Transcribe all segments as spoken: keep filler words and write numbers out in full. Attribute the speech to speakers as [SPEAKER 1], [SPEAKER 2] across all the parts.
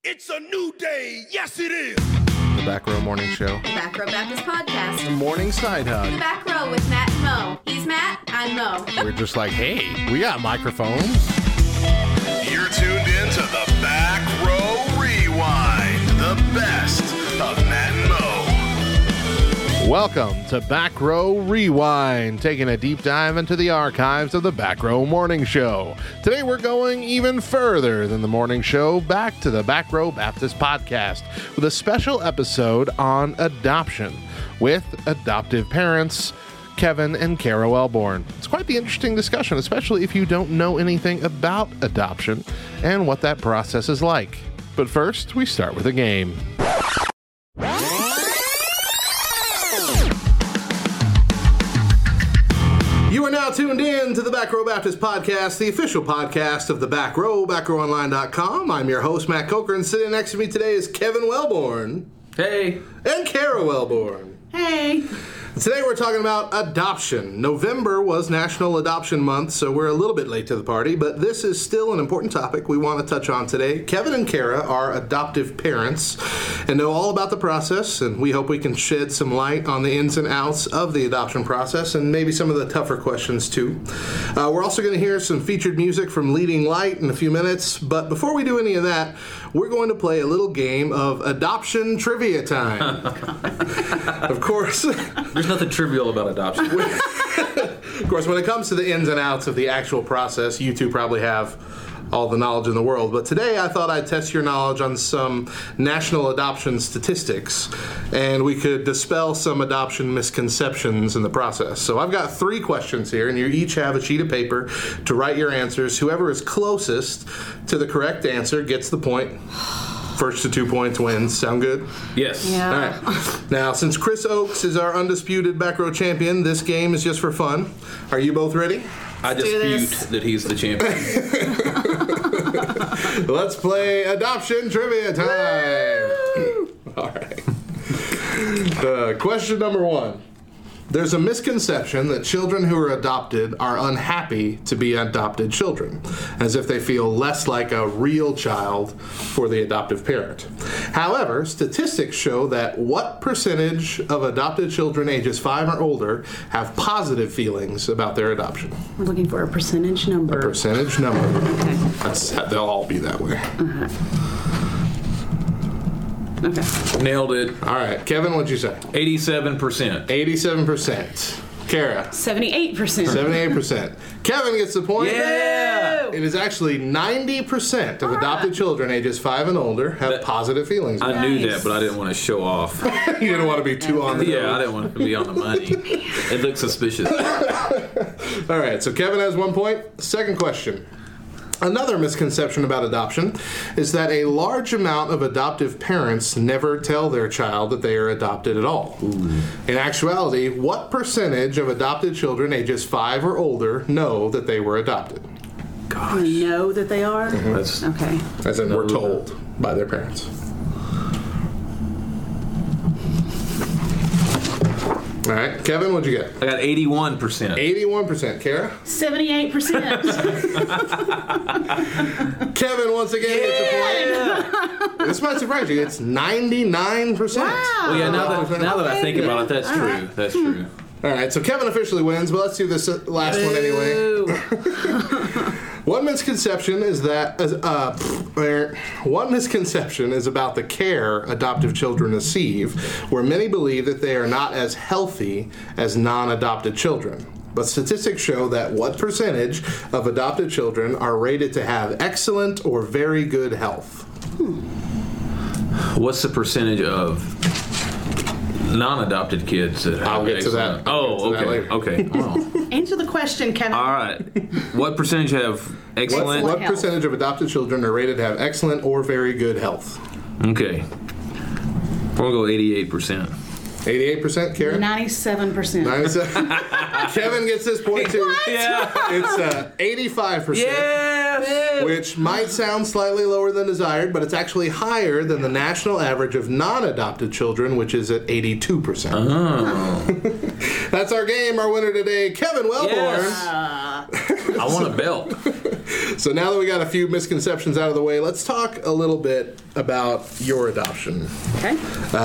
[SPEAKER 1] It's a new day. Yes, it is.
[SPEAKER 2] The Back Row Morning Show.
[SPEAKER 3] The Back Row Baptist Podcast.
[SPEAKER 2] The Morning Side Hug.
[SPEAKER 3] The Back Row with Matt and Mo. He's Matt, I'm Mo.
[SPEAKER 2] We're just like, hey, we got microphones.
[SPEAKER 1] You're tuned in to the Back Row Rewind, the best of Matt and Mo.
[SPEAKER 2] Welcome to Back Row Rewind, taking a deep dive into the archives of the Back Row Morning Show. Today we're going even further than the morning show, back to the Back Row Baptist Podcast with a special episode on adoption with adoptive parents Kevin and Kara Wellborn. It's quite the interesting discussion, especially if you don't know anything about adoption and what that process is like. But first, we start with a game. You are now tuned in to the Back Row Baptist Podcast, the official podcast of the Back Row, back row online dot com. I'm your host, Matt Coker, and sitting next to me today is Kevin Wellborn.
[SPEAKER 4] Hey.
[SPEAKER 2] And Kara Wellborn.
[SPEAKER 3] Hey.
[SPEAKER 2] Today we're talking about adoption. November was National Adoption Month, so we're a little bit late to the party, but this is still an important topic we want to touch on today. Kevin and Kara are adoptive parents and know all about the process, and we hope we can shed some light on the ins and outs of the adoption process and maybe some of the tougher questions too. Uh, we're also going to hear some featured music from Leading Light in a few minutes, but before we do any of that, we're going to play a little game of adoption trivia time. Of course.
[SPEAKER 4] There's nothing trivial about adoption.
[SPEAKER 2] Of course, when it comes to the ins and outs of the actual process, you two probably have all the knowledge in the world. But today I thought I'd test your knowledge on some national adoption statistics, and we could dispel some adoption misconceptions in the process. So I've got three questions here, and you each have a sheet of paper to write your answers. Whoever is closest to the correct answer gets the point. First to two points wins. Sound good?
[SPEAKER 4] Yes.
[SPEAKER 3] Yeah.
[SPEAKER 2] All right. Now, since Chris Oakes is our undisputed back row champion, this game is just for fun. Are you both ready?
[SPEAKER 4] I
[SPEAKER 3] do this.
[SPEAKER 4] dispute that he's the champion.
[SPEAKER 2] Let's play adoption trivia time. All right. Uh, question number one. There's a misconception that children who are adopted are unhappy to be adopted children, as if they feel less like a real child for the adoptive parent. However, statistics show that what percentage of adopted children ages five or older have positive feelings about their adoption?
[SPEAKER 3] We're looking for a percentage number.
[SPEAKER 2] A percentage number.
[SPEAKER 3] Okay.
[SPEAKER 2] That's, they'll all be that way.
[SPEAKER 3] Uh-huh. Okay.
[SPEAKER 4] Nailed it.
[SPEAKER 2] All right. Kevin, what'd you say?
[SPEAKER 4] eighty-seven percent.
[SPEAKER 2] eighty-seven percent. Kara?
[SPEAKER 3] seventy-eight percent.
[SPEAKER 2] seventy-eight percent. Kevin gets the point.
[SPEAKER 4] Yeah!
[SPEAKER 2] It is actually ninety percent of adopted children ages five and older have
[SPEAKER 4] That-
[SPEAKER 2] positive feelings.
[SPEAKER 4] I
[SPEAKER 2] about
[SPEAKER 4] knew
[SPEAKER 3] Nice.
[SPEAKER 4] that, but I didn't want to show off.
[SPEAKER 2] it. You didn't want to be too on the
[SPEAKER 4] Yeah, I
[SPEAKER 2] nose.
[SPEAKER 4] didn't want to be on the money. It looks suspicious.
[SPEAKER 2] All right, so Kevin has one point. Second question. Another misconception about adoption is that a large amount of adoptive parents never tell their child that they are adopted at all. Ooh. In actuality, what percentage of adopted children ages five or older know that they were adopted?
[SPEAKER 3] We know that they are?
[SPEAKER 4] That's
[SPEAKER 3] Okay.
[SPEAKER 2] As in, were told by their parents. All right, Kevin, what'd you get?
[SPEAKER 4] I got eighty-one percent.
[SPEAKER 2] eighty-one percent. Kara?
[SPEAKER 3] seventy-eight percent.
[SPEAKER 2] Kevin, once again, gets a point. This might surprise you. It's ninety-nine percent.
[SPEAKER 3] Wow.
[SPEAKER 4] Well, yeah, now that, now that I think about it, that's
[SPEAKER 3] All
[SPEAKER 4] true.
[SPEAKER 3] right.
[SPEAKER 4] That's true.
[SPEAKER 2] All right, so Kevin officially wins, but let's do this last one anyway.
[SPEAKER 3] Ooh.
[SPEAKER 2] One misconception is that uh, er, one misconception is about the care adoptive children receive, where many believe that they are not as healthy as non-adopted children. But statistics show that what percentage of adopted children are rated to have excellent or very good health?
[SPEAKER 4] What's the percentage of non-adopted kids that have
[SPEAKER 2] I'll get to that.
[SPEAKER 4] excellent- Oh,
[SPEAKER 2] I'll get to that
[SPEAKER 4] okay.
[SPEAKER 2] later.
[SPEAKER 4] Okay. Well,
[SPEAKER 3] Answer the question, Kevin.
[SPEAKER 4] all right. What percentage have excellent?
[SPEAKER 2] What
[SPEAKER 3] health.
[SPEAKER 2] percentage of adopted children are rated to have excellent or very good health?
[SPEAKER 4] Okay. We'll go eighty-eight percent.
[SPEAKER 2] eighty-eight percent, Karen?
[SPEAKER 3] ninety-seven percent.
[SPEAKER 2] ninety-seven. Kevin gets this point too.
[SPEAKER 4] Yeah.
[SPEAKER 2] It's uh, eighty-five percent.
[SPEAKER 4] Yes.
[SPEAKER 2] Which might sound slightly lower than desired, but it's actually higher than the national average of non-adopted children, which is at eighty-two percent.
[SPEAKER 4] Oh.
[SPEAKER 2] That's our game. Our winner today, Kevin Wellborn.
[SPEAKER 4] Yes. I want a belt.
[SPEAKER 2] So now that we got a few misconceptions out of the way, let's talk a little bit about your adoption.
[SPEAKER 3] Okay.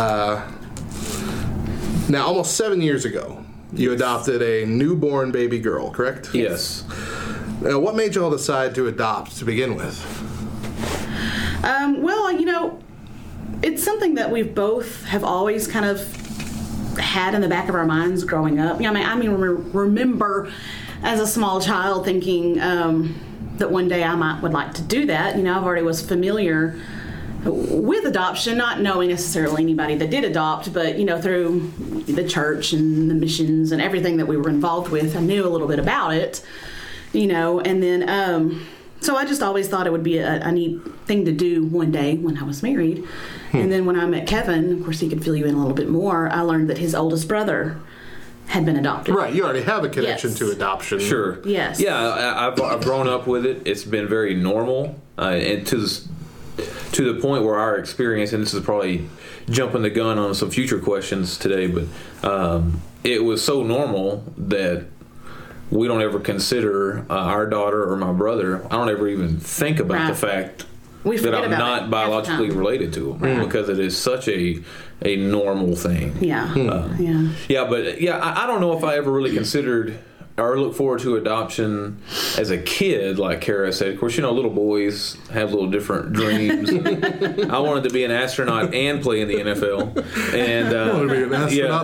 [SPEAKER 2] Now, almost seven years ago, you adopted a newborn baby girl, correct?
[SPEAKER 4] Yes.
[SPEAKER 2] Now, what made you all decide to adopt to begin with?
[SPEAKER 3] Um, well, you know, it's something that we've both have always kind of had in the back of our minds growing up. Yeah, I mean, I mean, rem- remember as a small child thinking um, that one day I might would like to do that. You know, I've already was familiar with adoption, not knowing necessarily anybody that did adopt, but you know, through the church and the missions and everything that we were involved with, I knew a little bit about it. You know, and then um, so I just always thought it would be a, a neat thing to do one day when I was married. Hmm. And then when I met Kevin, of course, he could fill you in a little bit more. I learned that his oldest brother had been adopted.
[SPEAKER 2] Right, you already have a connection
[SPEAKER 3] Yes.
[SPEAKER 2] to adoption.
[SPEAKER 4] Sure.
[SPEAKER 3] Yes.
[SPEAKER 4] Yeah, I, I've, I've grown up with it. It's been very normal, uh, and to this, to the point where our experience, and this is probably jumping the gun on some future questions today, but um, it was so normal that we don't ever consider uh, our daughter or my brother. I don't ever even think about
[SPEAKER 3] Right.
[SPEAKER 4] the fact
[SPEAKER 3] We
[SPEAKER 4] that
[SPEAKER 3] forget
[SPEAKER 4] I'm
[SPEAKER 3] about it
[SPEAKER 4] not
[SPEAKER 3] half
[SPEAKER 4] biologically
[SPEAKER 3] the time.
[SPEAKER 4] related to them because it is such a a normal thing.
[SPEAKER 3] Yeah.
[SPEAKER 4] Uh,
[SPEAKER 3] yeah.
[SPEAKER 4] Yeah, but yeah, I, I don't know if I ever really considered or look forward to adoption as a kid, like Kara said. Of course, you know, little boys have little different dreams. I wanted to be an astronaut and play in the N F L. And uh,
[SPEAKER 2] I want to be an astronaut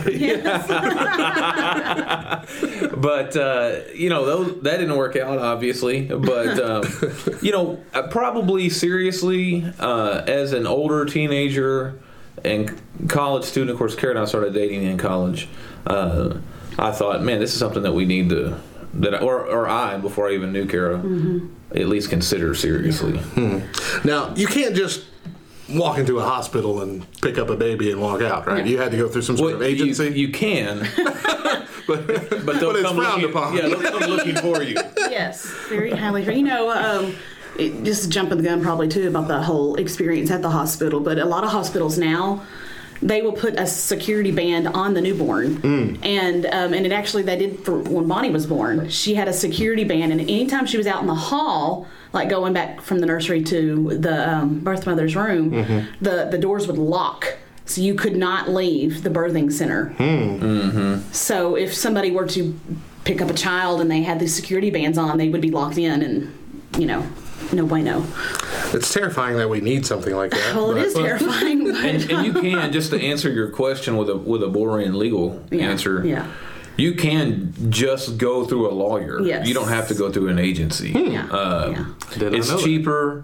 [SPEAKER 2] linebacker.
[SPEAKER 4] but uh, you know, those, that didn't work out, obviously. But um, you know, probably seriously, uh, as an older teenager and college student, of course, Kara and I started dating in college. Uh, I thought, man, this is something that we need to, that I, or or I, before I even knew Kara, mm-hmm. at least consider seriously.
[SPEAKER 2] Hmm. Now, you can't just walk into a hospital and pick up a baby and walk out, right?
[SPEAKER 3] Yeah.
[SPEAKER 2] You had to go through some sort
[SPEAKER 4] Well,
[SPEAKER 2] of agency.
[SPEAKER 4] You, you can,
[SPEAKER 2] but,
[SPEAKER 4] but they'll
[SPEAKER 2] but it's
[SPEAKER 4] come
[SPEAKER 2] frowned
[SPEAKER 4] looking,
[SPEAKER 2] upon.
[SPEAKER 4] Yeah, they'll come looking for you.
[SPEAKER 3] Yes, very highly. You know, um, it, just jumping the gun probably too about the whole experience at the hospital, but a lot of hospitals now, they will put a security band on the newborn, mm. and um, and it actually they did for when Bonnie was born. She had a security band, and anytime she was out in the hall, like going back from the nursery to the um, birth mother's room, mm-hmm. the the doors would lock, so you could not leave the birthing center.
[SPEAKER 2] Mm.
[SPEAKER 4] Mm-hmm.
[SPEAKER 3] So if somebody were to pick up a child and they had these security bands on, they would be locked in, and you know. No bueno.
[SPEAKER 2] It's terrifying that we need something like that.
[SPEAKER 3] Well,
[SPEAKER 2] but,
[SPEAKER 3] it is terrifying. But
[SPEAKER 4] And, and you can, just to answer your question with a with a boring legal
[SPEAKER 3] yeah,
[SPEAKER 4] answer,
[SPEAKER 3] yeah.
[SPEAKER 4] you can just go through a lawyer.
[SPEAKER 3] Yes.
[SPEAKER 4] You don't have to go through an agency.
[SPEAKER 3] Yeah.
[SPEAKER 4] Uh,
[SPEAKER 3] yeah.
[SPEAKER 2] Did I
[SPEAKER 4] It's
[SPEAKER 2] know that?
[SPEAKER 4] cheaper,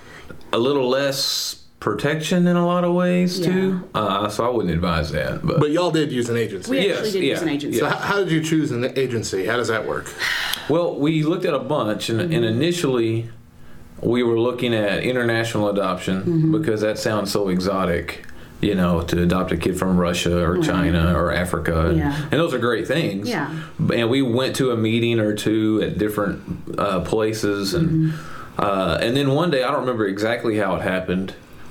[SPEAKER 4] a little less protection in a lot of ways,
[SPEAKER 3] Yeah.
[SPEAKER 4] too. Uh, so I wouldn't advise that. But,
[SPEAKER 2] But y'all did use an agency.
[SPEAKER 3] We
[SPEAKER 4] Yes,
[SPEAKER 3] actually did
[SPEAKER 4] yeah,
[SPEAKER 3] use an agency.
[SPEAKER 2] So how, how did you choose an agency? How does that work?
[SPEAKER 4] well, we looked at a bunch, and,
[SPEAKER 3] Mm-hmm.
[SPEAKER 4] and initially we were looking at international adoption
[SPEAKER 3] Mm-hmm.
[SPEAKER 4] because that sounds so exotic. You know, to adopt a kid from Russia or China or Africa. And,
[SPEAKER 3] Yeah.
[SPEAKER 4] and those are great things.
[SPEAKER 3] Yeah.
[SPEAKER 4] And we went to a meeting or two at different uh, places. And
[SPEAKER 3] Mm-hmm.
[SPEAKER 4] uh, and then one day, I don't remember exactly how it happened,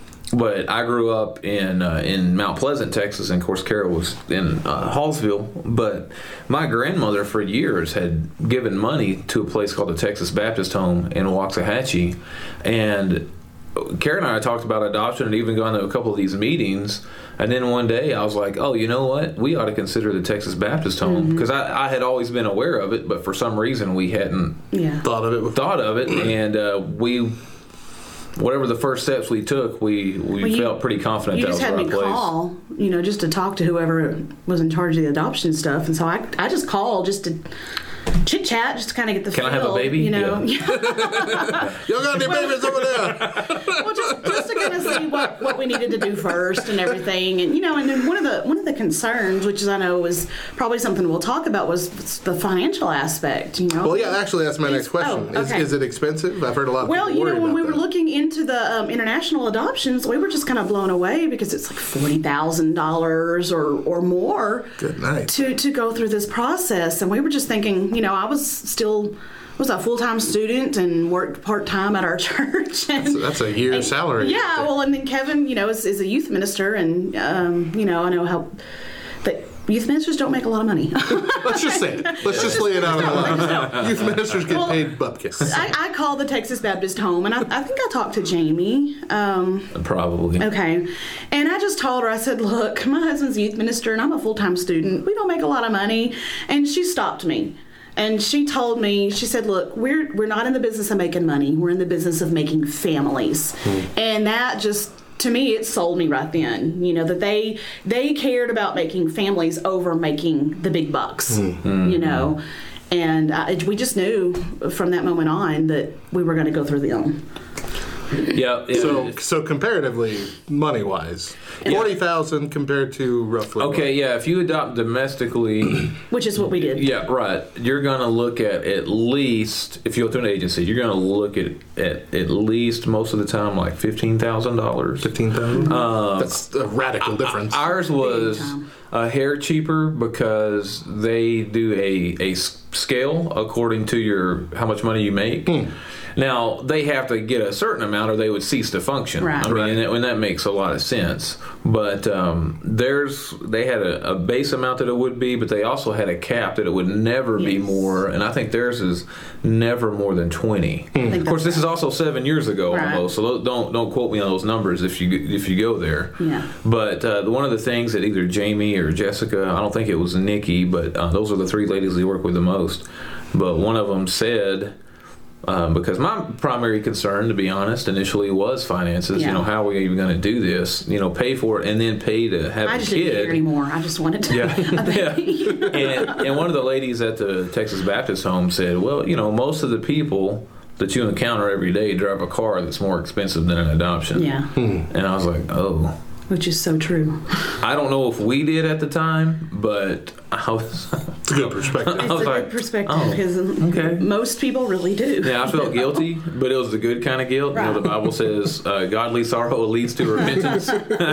[SPEAKER 4] but I grew up in uh, in Mount Pleasant, Texas. And, of course, Kara was in uh, Hallsville. But my grandmother for years had given money to a place called the Texas Baptist Home in Waxahachie. And Karen and I talked about adoption and even gone to a couple of these meetings. And then one day I was like, oh, you know what? We ought to consider the Texas Baptist Home. Because I, I had always been aware of it, but for some reason we hadn't
[SPEAKER 3] Yeah.
[SPEAKER 2] Thought of it with
[SPEAKER 4] thought of it. And uh, we, whatever the first steps we took, we, we
[SPEAKER 3] Well, you-
[SPEAKER 4] felt pretty confident
[SPEAKER 3] You
[SPEAKER 4] that was
[SPEAKER 3] just
[SPEAKER 4] the
[SPEAKER 3] had
[SPEAKER 4] right
[SPEAKER 3] me
[SPEAKER 4] place.
[SPEAKER 3] call, you know, just to talk to whoever was in charge of the adoption stuff, and so I, I just called just to chit chat, just to kind of get the
[SPEAKER 4] Can I
[SPEAKER 3] feel,
[SPEAKER 4] have a baby?
[SPEAKER 3] you know.
[SPEAKER 2] y'all got any babies over there?
[SPEAKER 3] Well, just just to kind of see what, what we needed to do first and everything, and you know, and then one of the one of the concerns, which is I know is probably something we'll talk about, was the financial aspect. You know.
[SPEAKER 2] Well, yeah, actually, that's my next
[SPEAKER 3] Is-
[SPEAKER 2] question.
[SPEAKER 3] oh,
[SPEAKER 2] Is,
[SPEAKER 3] okay.
[SPEAKER 2] is it expensive? I've heard a lot of
[SPEAKER 3] Well,
[SPEAKER 2] people
[SPEAKER 3] you
[SPEAKER 2] worry
[SPEAKER 3] know, when
[SPEAKER 2] about
[SPEAKER 3] we were
[SPEAKER 2] that.
[SPEAKER 3] looking into the um, international adoptions, we were just kind of blown away because it's like forty thousand dollars or or more
[SPEAKER 2] Good night.
[SPEAKER 3] to to go through this process, and we were just thinking, you know, I was still was a full time student and worked part time at our church. And,
[SPEAKER 2] So that's a year's
[SPEAKER 3] and-
[SPEAKER 2] salary.
[SPEAKER 3] Yeah, well, and then Kevin, you know, is, is a youth minister, and um, you know, I know how that youth ministers don't make a lot of money.
[SPEAKER 2] Let's just say it. Let's just lay it out on the line. Youth ministers get
[SPEAKER 3] Well,
[SPEAKER 2] paid bupkis.
[SPEAKER 3] I, I called the Texas Baptist Home, and I, I think I talked to Jamie. Um,
[SPEAKER 4] Probably.
[SPEAKER 3] okay. And I just told her, I said, look, my husband's a youth minister, and I'm a full-time student. We don't make a lot of money. And she stopped me. And she told me, she said, look, we're we're not in the business of making money. We're in the business of making families. Hmm. And that just... to me, it sold me right then. You know, that they they cared about making families over making the big bucks. Mm-hmm. You know, and I, we just knew from that moment on that we were going to go through them.
[SPEAKER 4] Yeah. yeah.
[SPEAKER 2] So, so comparatively, money wise, forty thousand compared to roughly.
[SPEAKER 4] Okay.
[SPEAKER 2] what?
[SPEAKER 4] Yeah. If you adopt domestically,
[SPEAKER 3] Which is what we did.
[SPEAKER 4] yeah, right. You're going to look at at least if you go through an agency, you're going to look at at at least most of the time like fifteen thousand dollars.
[SPEAKER 2] Fifteen thousand. Uh, That's a radical difference.
[SPEAKER 4] Ours was a hair cheaper because they do a a scale according to your how much money you make. Hmm. Now, they have to get a certain amount or they would cease to function.
[SPEAKER 3] Right.
[SPEAKER 4] I mean,
[SPEAKER 2] Right.
[SPEAKER 4] and, that, and that makes a lot of sense. But um, there's they had a, a base amount that it would be, but they also had a cap that it would never be
[SPEAKER 3] Yes.
[SPEAKER 4] more. And I think theirs is never more than twenty.
[SPEAKER 3] I think
[SPEAKER 4] Of course,
[SPEAKER 3] that's
[SPEAKER 4] this is also seven years ago
[SPEAKER 3] Right.
[SPEAKER 4] almost, so don't don't quote me on those numbers if you if you go there.
[SPEAKER 3] Yeah.
[SPEAKER 4] But uh, one of the things that either Jamie or Jessica, I don't think it was Nikki, but uh, those are the three ladies we work with the most. But one of them said, um, because my primary concern, to be honest, initially was finances.
[SPEAKER 3] Yeah.
[SPEAKER 4] You know, how are we even going to do this? You know, pay for it and then pay to have
[SPEAKER 3] I
[SPEAKER 4] a
[SPEAKER 3] just didn't care
[SPEAKER 4] kid.
[SPEAKER 3] anymore. I just wanted to.
[SPEAKER 4] Yeah,
[SPEAKER 3] a baby.
[SPEAKER 4] yeah. And, and one of the ladies at the Texas Baptist Home said, well, you know, most of the people that you encounter every day drive a car that's more expensive than an adoption.
[SPEAKER 3] Yeah.
[SPEAKER 4] And I was like, oh.
[SPEAKER 3] Which is so true.
[SPEAKER 4] I don't know if we did at the time, but I was...
[SPEAKER 2] It's a good perspective.
[SPEAKER 3] It's
[SPEAKER 4] was
[SPEAKER 3] a
[SPEAKER 4] like,
[SPEAKER 3] good perspective
[SPEAKER 4] oh,
[SPEAKER 3] because
[SPEAKER 4] okay.
[SPEAKER 3] most people really do.
[SPEAKER 4] Yeah, I felt guilty, but it was the good kind of guilt. You know, the Bible says, uh, "Godly sorrow leads to repentance."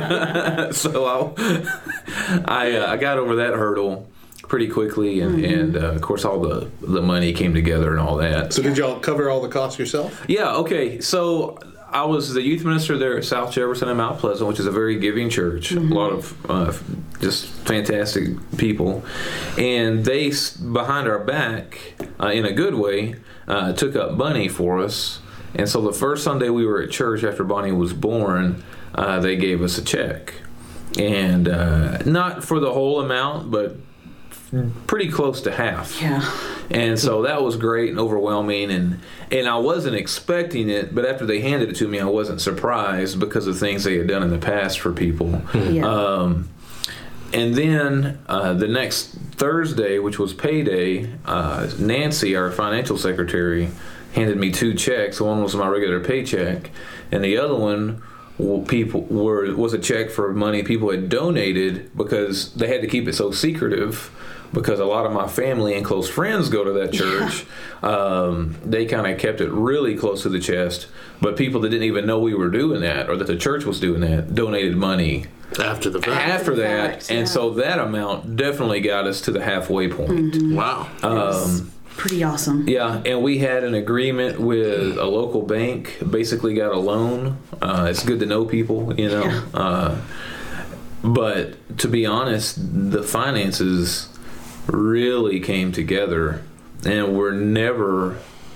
[SPEAKER 4] So I, I, uh, I got over that hurdle pretty quickly, and,
[SPEAKER 3] Mm-hmm.
[SPEAKER 4] and uh, of course, all the the money came together and all that.
[SPEAKER 2] So did y'all cover all the costs yourself?
[SPEAKER 4] Yeah. Okay. So I was the youth minister there at South Jefferson and Mount Pleasant, which is a very giving church.
[SPEAKER 3] Mm-hmm.
[SPEAKER 4] A lot of uh, just fantastic people, and they behind our back, uh, in a good way, uh, took up money for us. And so the first Sunday we were at church after Bonnie was born, uh, they gave us a check, and uh, not for the whole amount, but pretty close to half.
[SPEAKER 3] Yeah.
[SPEAKER 4] And so that was great and overwhelming, and and I wasn't expecting it, but after they handed it to me, I wasn't surprised because of things they had done in the past for people.
[SPEAKER 3] Yeah.
[SPEAKER 4] Um, and then uh, the next Thursday, which was payday, uh, Nancy, our financial secretary, handed me two checks. One was my regular paycheck, and the other one well, people were was a check for money people had donated because they had to keep it so secretive. Because a lot of my family and close friends go to that church, yeah. um, they kind of kept it really close to the chest. But people that didn't even know we were doing that or that the church was doing that donated money
[SPEAKER 2] After the fact.
[SPEAKER 4] after that.
[SPEAKER 3] fact,
[SPEAKER 4] And
[SPEAKER 3] yeah.
[SPEAKER 4] so that amount definitely got us to the halfway point.
[SPEAKER 3] Mm-hmm.
[SPEAKER 2] Wow.
[SPEAKER 4] Um,
[SPEAKER 3] Pretty awesome.
[SPEAKER 4] yeah, and we had an agreement with a local bank, basically got a loan. Uh, it's good to know people, you know.
[SPEAKER 3] Yeah.
[SPEAKER 4] Uh, but to be honest, the finances really came together and were never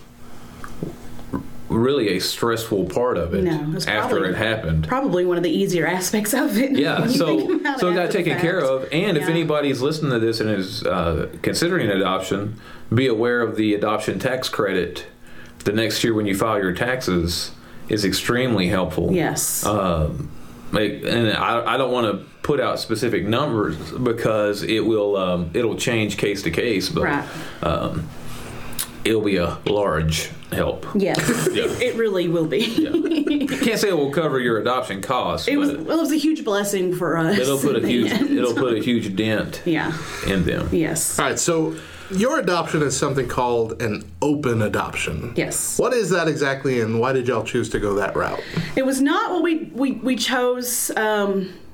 [SPEAKER 4] really a stressful part of it
[SPEAKER 3] No, it's
[SPEAKER 4] after
[SPEAKER 3] probably-
[SPEAKER 4] it happened.
[SPEAKER 3] Probably one of the easier aspects of it.
[SPEAKER 4] Yeah,
[SPEAKER 3] when you
[SPEAKER 4] so
[SPEAKER 3] think about
[SPEAKER 4] so it got
[SPEAKER 3] after the
[SPEAKER 4] taken
[SPEAKER 3] fact.
[SPEAKER 4] care of. And if
[SPEAKER 3] Yeah.
[SPEAKER 4] anybody's listening to this and is uh, considering adoption, be aware of the adoption tax credit. The next year when you file your taxes is extremely helpful.
[SPEAKER 3] Yes.
[SPEAKER 4] Um, like, and I, I don't want to put out specific numbers because it will um, it'll change case to case, but
[SPEAKER 3] Right.
[SPEAKER 4] um, it'll be a large help.
[SPEAKER 3] Yes,
[SPEAKER 4] Yeah.
[SPEAKER 3] it, it really will be.
[SPEAKER 4] Can't say it will cover your adoption costs,
[SPEAKER 3] It was
[SPEAKER 4] but
[SPEAKER 3] well, it was a huge blessing for us.
[SPEAKER 4] it'll put a
[SPEAKER 3] in the
[SPEAKER 4] huge
[SPEAKER 3] end.
[SPEAKER 4] it'll put a huge dent
[SPEAKER 3] Yeah.
[SPEAKER 4] in them.
[SPEAKER 3] Yes.
[SPEAKER 2] All right, so your adoption is something called an open adoption.
[SPEAKER 3] Yes.
[SPEAKER 2] What is that exactly, and why did y'all choose to go that route?
[SPEAKER 3] It was not what we we we chose. Um,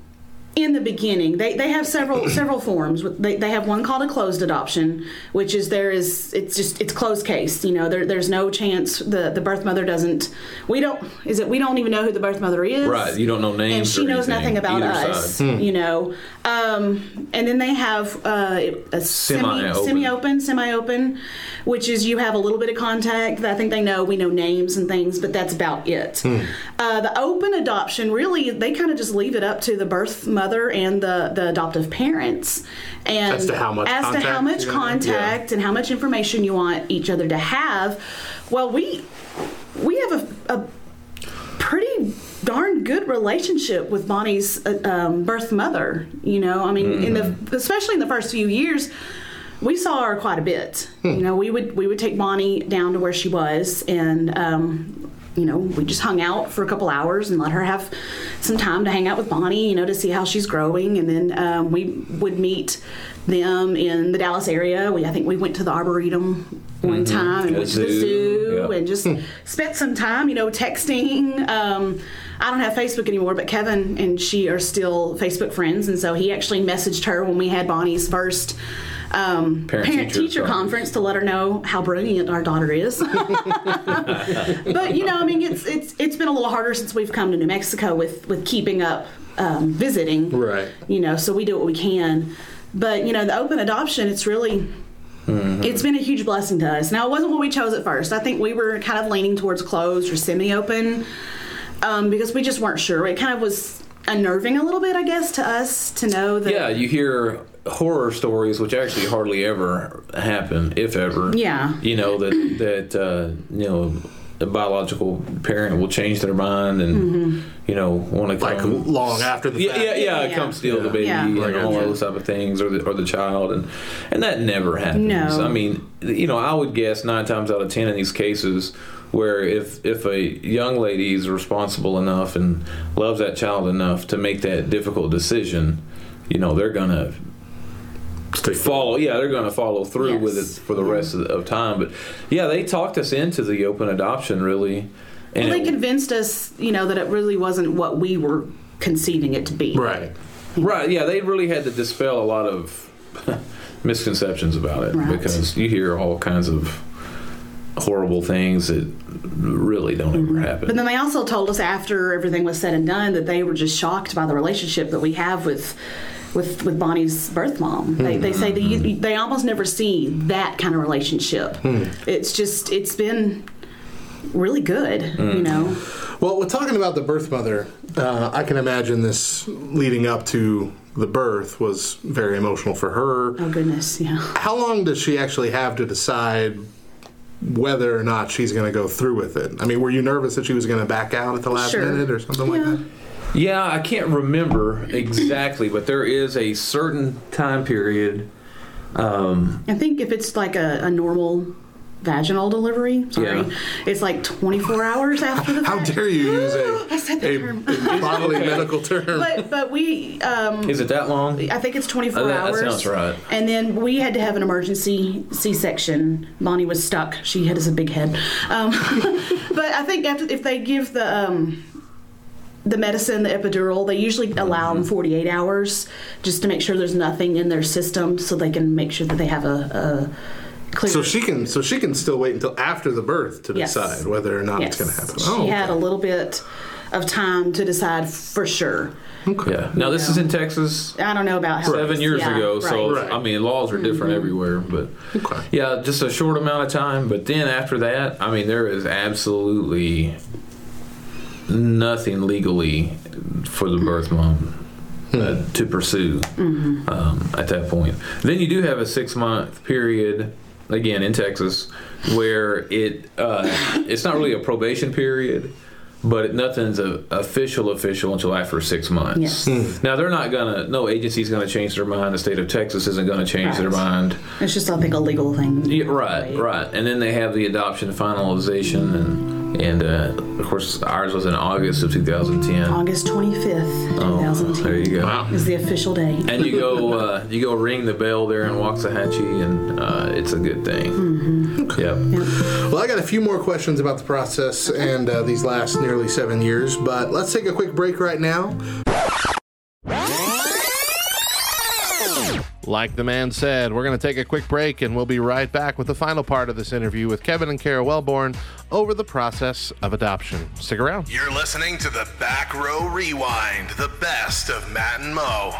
[SPEAKER 3] in the beginning, they, they have several several forms. They, they have one called a closed adoption, which is there is it's just it's closed case. You know, there, there's no chance the, the birth mother doesn't. We don't is it we don't even know who the birth mother is.
[SPEAKER 4] Right. You don't know names.
[SPEAKER 3] And she
[SPEAKER 4] or
[SPEAKER 3] knows
[SPEAKER 4] anything,
[SPEAKER 3] nothing about
[SPEAKER 4] either
[SPEAKER 3] us.
[SPEAKER 4] side.
[SPEAKER 3] You know, um, and then they have uh, a semi
[SPEAKER 4] Semi-open.
[SPEAKER 3] semi-open semi-open, which is you have a little bit of contact. I think they know we know names and things, but that's about it.
[SPEAKER 2] Hmm.
[SPEAKER 3] Uh, the open adoption, really, they kind of just leave it up to the birth mother and the, the adoptive parents, and
[SPEAKER 2] As to how much
[SPEAKER 3] as to how
[SPEAKER 2] contact
[SPEAKER 3] much
[SPEAKER 2] you're gonna have?
[SPEAKER 3] contact and how much information you want each other to have. Well, we we have a, a pretty darn good relationship with Bonnie's uh, um, birth mother. You know, I mean,
[SPEAKER 2] Mm-hmm.
[SPEAKER 3] in the especially in the first few years. We saw her quite a bit.
[SPEAKER 2] Hmm.
[SPEAKER 3] You know, we would we would take Bonnie down to where she was, and um, you know, we just hung out for a couple hours and let her have some time to hang out with Bonnie. You know, to see how she's growing, and then um, we would meet them in the Dallas area. We I think we went to the Arboretum one time and
[SPEAKER 4] At
[SPEAKER 3] went to the
[SPEAKER 4] zoo,
[SPEAKER 3] zoo
[SPEAKER 4] yeah.
[SPEAKER 3] and just spent some time, you know, texting. Um, I don't have Facebook anymore, but Kevin and she are still Facebook friends, and so he actually messaged her when we had Bonnie's first um,
[SPEAKER 4] Parent-teacher
[SPEAKER 3] parent-teacher
[SPEAKER 4] conference.
[SPEAKER 3] conference to let her know how brilliant our daughter is. But you know, I mean, it's it's it's been a little harder since we've come to New Mexico with with keeping up um, visiting.
[SPEAKER 2] Right.
[SPEAKER 3] You know, so we do what we can. But you know, the open adoption, it's really.
[SPEAKER 4] Mm-hmm.
[SPEAKER 3] It's been a huge blessing to us. Now, it wasn't what we chose at first. I think we were kind of leaning towards closed or semi-open um, because we just weren't sure. It kind of was unnerving a little bit, I guess, to us to know that.
[SPEAKER 4] Yeah, you hear horror stories, which actually hardly ever happen, if ever.
[SPEAKER 3] Yeah.
[SPEAKER 4] You know that that uh, you know a biological parent will change their mind and
[SPEAKER 3] Mm-hmm.
[SPEAKER 4] you know want to
[SPEAKER 2] Like
[SPEAKER 4] come.
[SPEAKER 2] long after the
[SPEAKER 4] Yeah,
[SPEAKER 2] fact.
[SPEAKER 4] yeah, yeah,
[SPEAKER 3] Yeah.
[SPEAKER 4] come steal the
[SPEAKER 2] Yeah.
[SPEAKER 4] baby
[SPEAKER 3] Yeah.
[SPEAKER 4] and
[SPEAKER 2] Like,
[SPEAKER 4] all
[SPEAKER 2] yeah.
[SPEAKER 4] those type of things, or the or the child, and and that never happens.
[SPEAKER 3] No.
[SPEAKER 4] I mean, you know, I would guess nine times out of ten in these cases, where if if a young lady is responsible enough and loves that child enough to make that difficult decision, you know, they're gonna
[SPEAKER 2] Stick
[SPEAKER 4] follow. Yeah, they're gonna follow through with
[SPEAKER 3] Yes.
[SPEAKER 4] it for the rest of, of time. But yeah, they talked us into the open adoption, really. And
[SPEAKER 3] Well, they
[SPEAKER 4] it-
[SPEAKER 3] convinced us, you know, that it really wasn't what we were conceiving it to be.
[SPEAKER 2] Right.
[SPEAKER 4] Right, yeah, they really had to dispel a lot of misconceptions about it
[SPEAKER 3] Right.
[SPEAKER 4] because you hear all kinds of horrible things that really don't ever happen.
[SPEAKER 3] But then they also told us after everything was said and done that they were just shocked by the relationship that we have with with, with Bonnie's birth mom. They, they say that you, they almost never see that kind of relationship. It's just, it's been really good, you know.
[SPEAKER 2] Well, we're talking about the birth mother. Uh, I can imagine this leading up to the birth was very emotional for her.
[SPEAKER 3] Oh, goodness, yeah.
[SPEAKER 2] How long does she actually have to decide whether or not she's going to go through with it? I mean, were you nervous that she was going to back out at the last
[SPEAKER 3] Sure.
[SPEAKER 2] minute or something
[SPEAKER 3] Yeah.
[SPEAKER 2] like that?
[SPEAKER 4] Yeah, I can't remember exactly, but there is a certain time period. Um,
[SPEAKER 3] I think if it's like a, a normal vaginal delivery, sorry,
[SPEAKER 4] Yeah.
[SPEAKER 3] it's like twenty-four hours after the
[SPEAKER 2] How
[SPEAKER 3] fact.
[SPEAKER 2] dare you use
[SPEAKER 3] I said
[SPEAKER 2] a,
[SPEAKER 3] the
[SPEAKER 2] a,
[SPEAKER 3] term.
[SPEAKER 2] a bodily
[SPEAKER 4] Okay.
[SPEAKER 2] medical term?
[SPEAKER 3] But but we, um,
[SPEAKER 4] is it that long?
[SPEAKER 3] I think it's twenty-four
[SPEAKER 4] Uh, that- that
[SPEAKER 3] hours.
[SPEAKER 4] sounds right.
[SPEAKER 3] And then we had to have an emergency C-section. Bonnie was stuck. She had us a big head. Um, but I think after if they give the um, the medicine, the epidural, they usually allow them forty-eight hours just to make sure there's nothing in their system, so they can make sure that they have a, a clear.
[SPEAKER 2] So she can so she can still wait until after the birth to
[SPEAKER 3] Yes.
[SPEAKER 2] decide whether or not
[SPEAKER 3] yes.
[SPEAKER 2] it's going to happen.
[SPEAKER 3] She
[SPEAKER 2] Oh,
[SPEAKER 3] had a
[SPEAKER 2] okay.
[SPEAKER 3] little bit of time to decide for sure.
[SPEAKER 4] Yeah. Now this is in Texas.
[SPEAKER 3] I don't know about how
[SPEAKER 4] Seven years
[SPEAKER 3] yeah,
[SPEAKER 4] ago, so
[SPEAKER 2] right.
[SPEAKER 4] I mean, laws are different everywhere, but
[SPEAKER 2] Okay.
[SPEAKER 4] yeah, just a short amount of time. But then after that, I mean, there is absolutely nothing legally for the birth mom uh, to pursue um, at that point. Then you do have a six month period, again in Texas, where it uh, it's not really a probation period. But nothing's a, official official until after six months.
[SPEAKER 3] Yes.
[SPEAKER 4] Now they're not gonna. No agency's gonna change their mind. The state of Texas isn't gonna change their
[SPEAKER 3] Right.
[SPEAKER 4] mind.
[SPEAKER 3] It's just, I think, a legal thing.
[SPEAKER 4] Yeah, right, right. And then they have the adoption finalization, and and uh, of course ours was in August of two thousand ten.
[SPEAKER 3] August twenty-fifth,
[SPEAKER 4] Oh,
[SPEAKER 3] twenty ten.
[SPEAKER 4] there you go.
[SPEAKER 2] Wow.
[SPEAKER 3] Is the official date.
[SPEAKER 4] And you go uh, you go ring the bell there in Waxahachie, and uh, it's a good thing. Mm-hmm. Yep.
[SPEAKER 2] Well, I got a few more questions about the process and uh, these last nearly seven years, but let's take a quick break right now. Like the man said, we're going to take a quick break and we'll be right back with the final part of this interview with Kevin and Kara Wellborn over the process of adoption. Stick around.
[SPEAKER 1] You're listening to the Back Row Rewind, the best of Matt and Mo.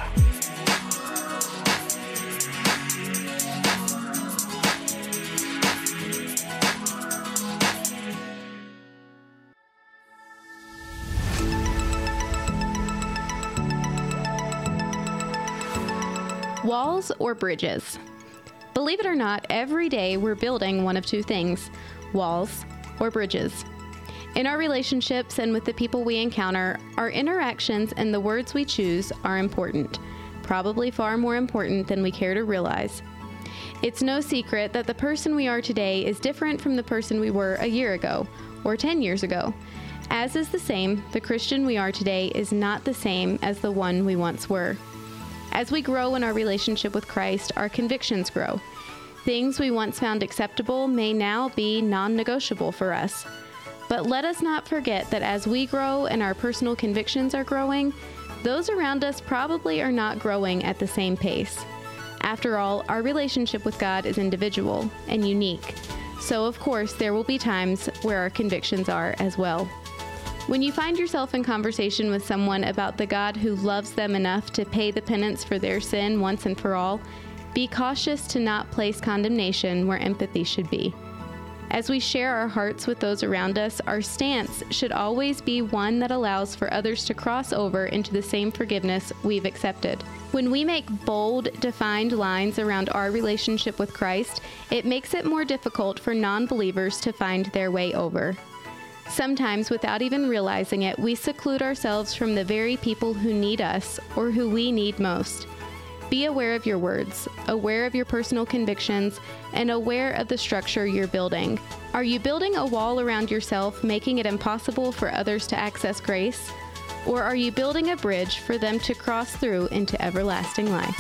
[SPEAKER 5] Walls or bridges? Believe it or not, every day we're building one of two things, walls or bridges. In our relationships and with the people we encounter, our interactions and the words we choose are important, probably far more important than we care to realize. It's no secret that the person we are today is different from the person we were a year ago or ten years ago. As is the same, the Christian we are today is not the same as the one we once were. As we grow in our relationship with Christ, our convictions grow. Things we once found acceptable may now be non-negotiable for us. But let us not forget that as we grow and our personal convictions are growing, those around us probably are not growing at the same pace. After all, our relationship with God is individual and unique. So, of course, there will be times where our convictions are as well. When you find yourself in conversation with someone about the God who loves them enough to pay the penance for their sin once and for all, be cautious to not place condemnation where empathy should be. As we share our hearts with those around us, our stance should always be one that allows for others to cross over into the same forgiveness we've accepted. When we make bold, defined lines around our relationship with Christ, it makes it more difficult for non-believers to find their way over. Sometimes, without even realizing it, we seclude ourselves from the very people who need us or who we need most. Be aware of your words, aware of your personal convictions, and aware of the structure you're building. Are you building a wall around yourself, making it impossible for others to access grace? Or are you building a bridge for them to cross through into everlasting life?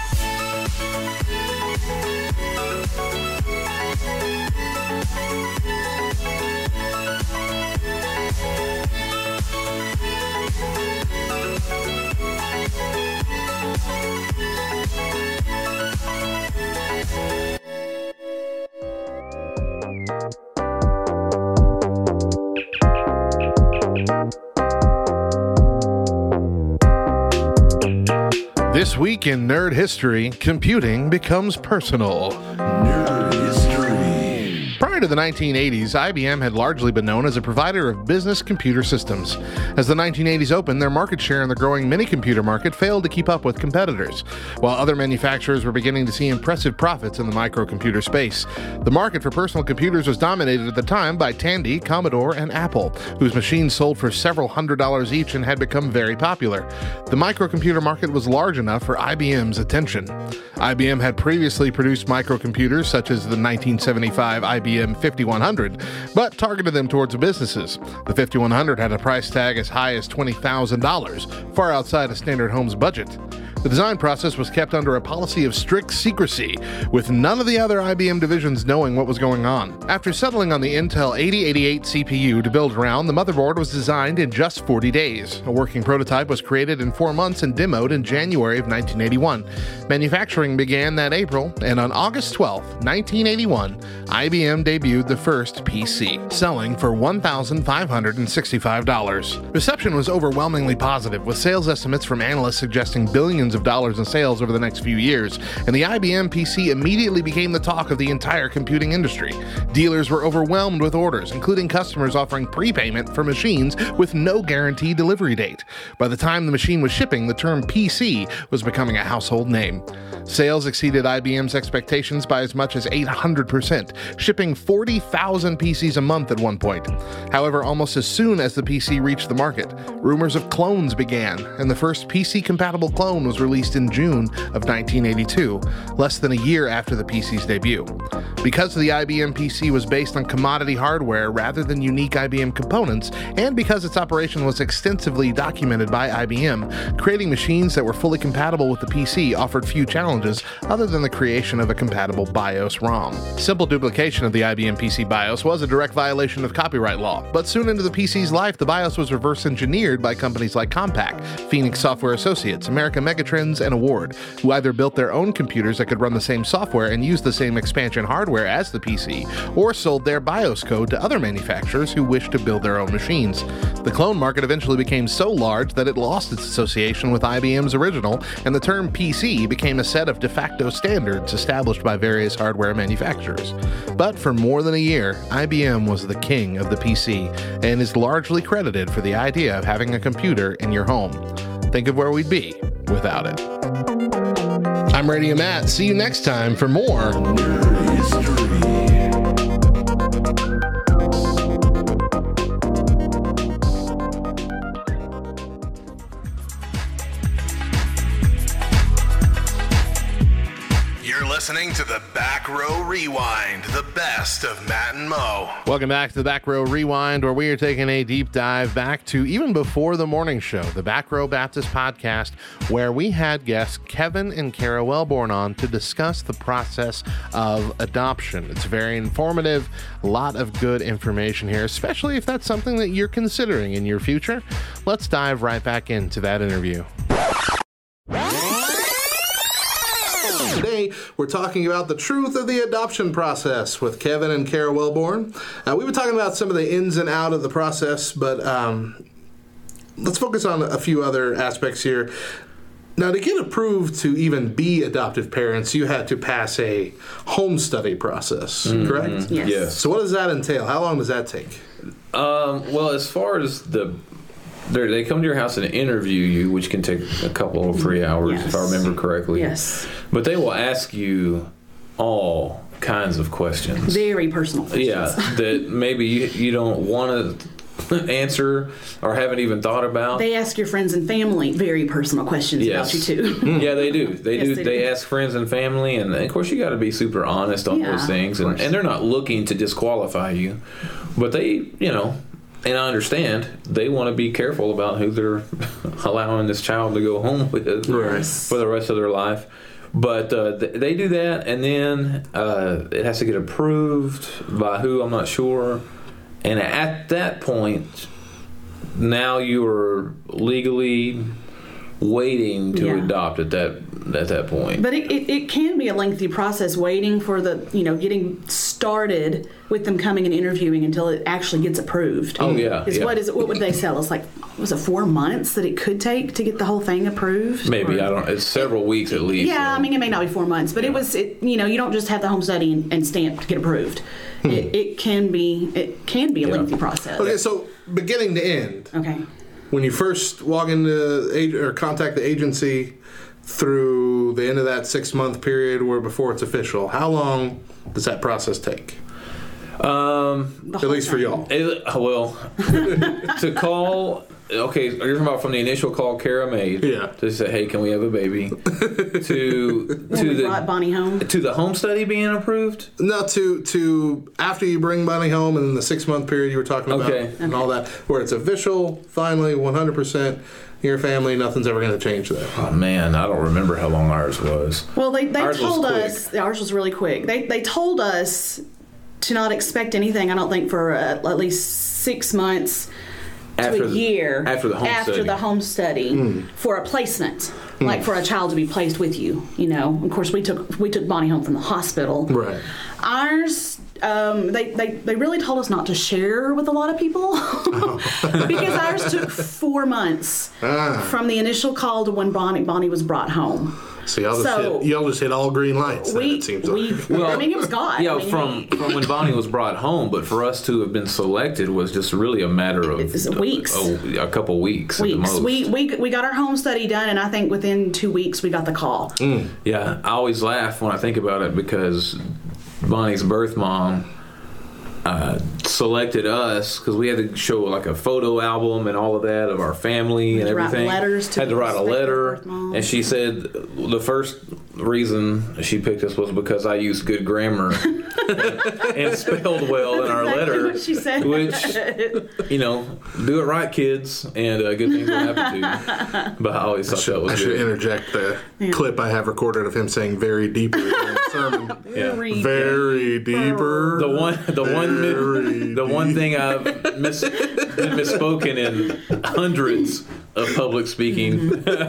[SPEAKER 2] This week in Nerd History, computing becomes personal. Nerd History. Prior to the nineteen eighties, I B M had largely been known as a provider of business computer systems. As the nineteen eighties opened, their market share in the growing mini-computer market failed to keep up with competitors, while other manufacturers were beginning to see impressive profits in the microcomputer space. The market for personal computers was dominated at the time by Tandy, Commodore, and Apple, whose machines sold for several hundred dollars each and had become very popular. The microcomputer market was large enough for I B M's attention. I B M had previously produced microcomputers such as the nineteen seventy-five I B M fifty-one hundred, but targeted them towards businesses. The fifty-one hundred had a price tag as high as twenty thousand dollars, far outside a standard home's budget. The design process was kept under a policy of strict secrecy, with none of the other I B M divisions knowing what was going on. After settling on the Intel eighty eighty-eight C P U to build around, the motherboard was designed in just forty days. A working prototype was created in four months and demoed in January of nineteen eighty-one. Manufacturing began that April, and on August twelfth, nineteen eighty-one, I B M debuted the first P C, selling for one thousand five hundred sixty-five dollars. Reception was overwhelmingly positive, with sales estimates from analysts suggesting billions of dollars in sales over the next few years, and the I B M P C immediately became the talk of the entire computing industry. Dealers were overwhelmed with orders, including customers offering prepayment for machines with no guaranteed delivery date. By the time the machine was shipping, the term P C was becoming a household name. Sales exceeded I B M's expectations by as much as eight hundred percent, shipping forty thousand P Cs a month at one point. However, almost as soon as the P C reached the market, rumors of clones began, and the first P C-compatible clone was released in June of nineteen eighty-two, less than a year after the P C's debut. Because the I B M P C was based on commodity hardware rather than unique I B M components, and because its operation was extensively documented by I B M, creating machines that were fully compatible with the P C offered few challenges other than the creation of a compatible BIOS ROM. Simple duplication of the I B M P C BIOS was a direct violation of copyright law, but soon into the P C's life, the BIOS was reverse engineered by companies like Compaq, Phoenix Software Associates, American Megatronics, Trends, and Award, who either built their own computers that could run the same software and use the same expansion hardware as the P C, or sold their BIOS code to other manufacturers who wished to build their own machines. The clone market eventually became so large that it lost its association with I B M's original, and the term P C became a set of de facto standards established by various hardware manufacturers. But for more than a year, I B M was the king of the P C, and is largely credited for the idea of having a computer in your home. Think of where we'd be without it. I'm Radio Matt. See you next time for more Nerd History.
[SPEAKER 1] Listening to the Back Row Rewind, the best of Matt and Mo.
[SPEAKER 2] Welcome back to the Back Row Rewind, where we are taking a deep dive back to even before the morning show, the Back Row Baptist podcast, where we had guests Kevin and Kara Wellborn on to discuss the process of adoption. It's very informative, a lot of good information here, especially if that's something that you're considering in your future. Let's dive right back into that interview. Today, we're talking about the truth of the adoption process with Kevin and Kara Wellborn. Uh, we were talking about some of the ins and out of the process, but um, let's focus on a few other aspects here. Now, to get approved to even be adoptive parents, you had to pass a home study process, mm-hmm. correct?
[SPEAKER 3] Yes.
[SPEAKER 4] yes.
[SPEAKER 2] So what does that entail? How long does that take?
[SPEAKER 4] Um, well, as far as the... They come to your house and interview you, which can take a couple or three hours,
[SPEAKER 3] yes.
[SPEAKER 4] if I remember correctly.
[SPEAKER 3] Yes.
[SPEAKER 4] But they will ask you all kinds of questions.
[SPEAKER 3] Very personal questions.
[SPEAKER 4] Yeah, that maybe you, you don't want to answer or haven't even thought about.
[SPEAKER 3] They ask your friends and family very personal questions
[SPEAKER 4] yes.
[SPEAKER 3] about you, too.
[SPEAKER 4] Yeah, they do. They
[SPEAKER 3] yes,
[SPEAKER 4] do.
[SPEAKER 3] They,
[SPEAKER 4] they
[SPEAKER 3] do.
[SPEAKER 4] ask friends and family, and of course you got to be super honest on
[SPEAKER 3] yeah,
[SPEAKER 4] those things. And, and they're not looking to disqualify you, but they, you know... And I understand they want to be careful about who they're allowing this child to go home with
[SPEAKER 2] right.
[SPEAKER 4] for the rest of their life. But uh, th- they do that, and then uh, it has to get approved by who, I'm not sure. And at that point, now you're legally waiting to
[SPEAKER 3] yeah.
[SPEAKER 4] adopt at that at that point.
[SPEAKER 3] But it, it, it can be a lengthy process waiting for the, you know, getting started with them coming and interviewing until it actually gets approved.
[SPEAKER 4] Oh, yeah.
[SPEAKER 3] Is
[SPEAKER 4] yeah.
[SPEAKER 3] What is it? What would they sell us? Like, was it four months that it could take to get the whole thing approved?
[SPEAKER 4] Maybe.
[SPEAKER 3] Or,
[SPEAKER 4] I don't It's several weeks at least.
[SPEAKER 3] Yeah,
[SPEAKER 4] so.
[SPEAKER 3] I mean, it may not be four months, but
[SPEAKER 4] yeah.
[SPEAKER 3] it was, it, you know, you don't just have the home study and, and stamp to get approved. Hmm. It, it can be, it can be a
[SPEAKER 4] yeah.
[SPEAKER 3] lengthy process.
[SPEAKER 2] Okay, so beginning to end.
[SPEAKER 3] Okay.
[SPEAKER 2] When you first walk into or contact the agency through the end of that six-month period where before it's official, how long does that process take?
[SPEAKER 4] Um,
[SPEAKER 2] At least for y'all.
[SPEAKER 4] It, well, to call... Okay, are you talking about from the initial call Kara made?
[SPEAKER 2] Yeah.
[SPEAKER 4] To say, hey, can we have a baby? to
[SPEAKER 3] When
[SPEAKER 4] to
[SPEAKER 3] we
[SPEAKER 4] the
[SPEAKER 3] brought Bonnie home.
[SPEAKER 4] to the home study being approved?
[SPEAKER 2] No, to to after you bring Bonnie home and then the six-month period you were talking about
[SPEAKER 4] Okay.
[SPEAKER 2] and all that, where it's official, finally, one hundred percent your family, nothing's ever going to change that.
[SPEAKER 4] Oh, man, I don't remember how long ours was.
[SPEAKER 3] Well, they, they
[SPEAKER 4] Ours was
[SPEAKER 3] told
[SPEAKER 4] quick.
[SPEAKER 3] us, ours was really quick. They, they told us to not expect anything, I don't think, for uh, at least six months
[SPEAKER 4] After
[SPEAKER 3] to a
[SPEAKER 4] the-
[SPEAKER 3] year
[SPEAKER 4] after the home
[SPEAKER 3] after
[SPEAKER 4] study.
[SPEAKER 3] the home study
[SPEAKER 2] Mm.
[SPEAKER 3] for a placement, like for a child to be placed with you. You know, of course, we took we took Bonnie home from the hospital.
[SPEAKER 2] Right.
[SPEAKER 3] Ours, um, they, they they really told us not to share with a lot of people because ours took four months
[SPEAKER 2] Ah.
[SPEAKER 3] from the initial call to when Bonnie Bonnie was brought home.
[SPEAKER 2] So y'all just,
[SPEAKER 3] So-
[SPEAKER 2] hit, y'all just hit all green lights, then,
[SPEAKER 3] We,
[SPEAKER 2] it seems
[SPEAKER 3] we,
[SPEAKER 2] like.
[SPEAKER 4] Well,
[SPEAKER 3] I mean, it was God.
[SPEAKER 4] Yeah,
[SPEAKER 3] I mean,
[SPEAKER 4] from,
[SPEAKER 3] he-
[SPEAKER 4] from when Bonnie was brought home, but for us to have been selected was just really a matter of
[SPEAKER 3] It's weeks.
[SPEAKER 4] A, a couple weeks. At the
[SPEAKER 3] weeks.
[SPEAKER 4] most.
[SPEAKER 3] We, we we got our home study done, and I think within two weeks we got the call.
[SPEAKER 4] Yeah, I always laugh when I think about it because Bonnie's birth mom uh, selected us because we had to show like a photo album and all of that of our family and
[SPEAKER 3] to write
[SPEAKER 4] everything.
[SPEAKER 3] letters to
[SPEAKER 4] had to write a
[SPEAKER 3] prospective
[SPEAKER 4] letter,
[SPEAKER 3] birth mom.
[SPEAKER 4] and she said the first reason she picked us was because I used good grammar and spelled well in our
[SPEAKER 3] Exactly
[SPEAKER 4] letter.
[SPEAKER 3] what she said.
[SPEAKER 4] Which, you know, do it right, kids, and uh, good things will happen to you. But I always thought that
[SPEAKER 2] I
[SPEAKER 4] was
[SPEAKER 2] should
[SPEAKER 4] good.
[SPEAKER 2] interject the clip I have recorded of him saying very deeply during the sermon.
[SPEAKER 3] Very,
[SPEAKER 2] Very deeper.
[SPEAKER 4] The one, the one,
[SPEAKER 2] Very
[SPEAKER 4] the one thing I've mis- been misspoken in hundreds of public speaking.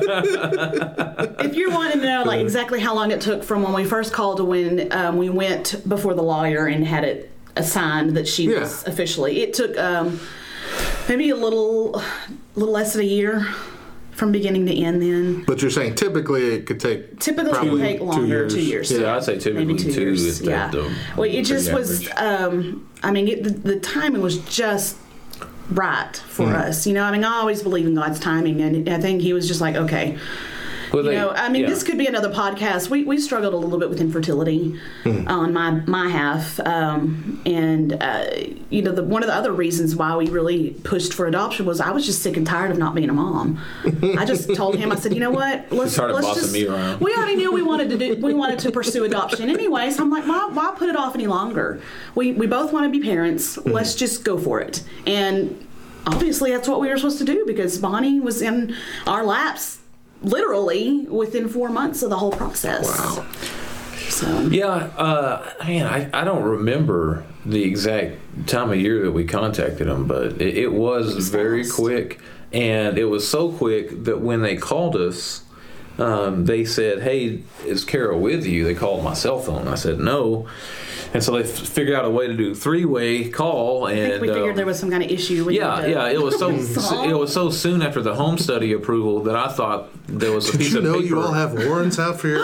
[SPEAKER 3] If you wanted to know, like exactly how long it took from when we first called to when um, we went before the lawyer and had it assigned that she
[SPEAKER 2] Yeah.
[SPEAKER 3] was officially, it took um, maybe a little, little less than a year from beginning to end. Then
[SPEAKER 2] But you're saying typically it could take
[SPEAKER 3] typically it
[SPEAKER 2] probably
[SPEAKER 3] would take longer, two years.
[SPEAKER 4] Yeah, I'd say typically
[SPEAKER 3] maybe two,
[SPEAKER 4] two
[SPEAKER 3] years.
[SPEAKER 4] is the-
[SPEAKER 3] yeah.
[SPEAKER 4] the
[SPEAKER 3] well, it just
[SPEAKER 4] pretty
[SPEAKER 3] was.
[SPEAKER 4] average.
[SPEAKER 3] Um, I mean, it, the, the timing was just right for
[SPEAKER 2] Hmm.
[SPEAKER 3] us. You know, I mean, I always believe in God's timing, and I think He was just like, okay.
[SPEAKER 4] Well,
[SPEAKER 3] You
[SPEAKER 4] they-
[SPEAKER 3] know, I mean,
[SPEAKER 4] yeah.
[SPEAKER 3] this could be another podcast. We we struggled a little bit with infertility on my my half, um, and uh, you know, the, one of the other reasons why we really pushed for adoption was I was just sick and tired of not being a mom. I just told him, I said, you know what, let's
[SPEAKER 4] tired of
[SPEAKER 3] let's
[SPEAKER 4] bossing
[SPEAKER 3] just.
[SPEAKER 4] me around.
[SPEAKER 3] We already knew we wanted to do we wanted to pursue adoption anyway, so I'm like, why why put it off any longer? We we both want to be parents. Let's just go for it. And obviously, that's what we were supposed to do because Bonnie was in our laps. Literally within four months of the whole process.
[SPEAKER 2] Wow.
[SPEAKER 3] So
[SPEAKER 4] Yeah, uh, man, I, I don't remember the exact time of year that we contacted them, but it, it was,
[SPEAKER 3] was
[SPEAKER 4] very
[SPEAKER 3] fast.
[SPEAKER 4] quick, and it was so quick that when they called us, um, they said, "Hey, is Kara with you?" They called my cell phone. I said no, and so they f- figured out a way to do three-way call, and
[SPEAKER 3] I think we figured
[SPEAKER 4] um,
[SPEAKER 3] there was some kind of issue. We
[SPEAKER 4] yeah,
[SPEAKER 3] had to
[SPEAKER 4] yeah, it was so
[SPEAKER 3] solve.
[SPEAKER 4] it was so soon after the home study approval that I thought there was a
[SPEAKER 2] Did
[SPEAKER 4] piece
[SPEAKER 2] you
[SPEAKER 4] of
[SPEAKER 2] know
[SPEAKER 4] paper.
[SPEAKER 2] you all have warrants out for your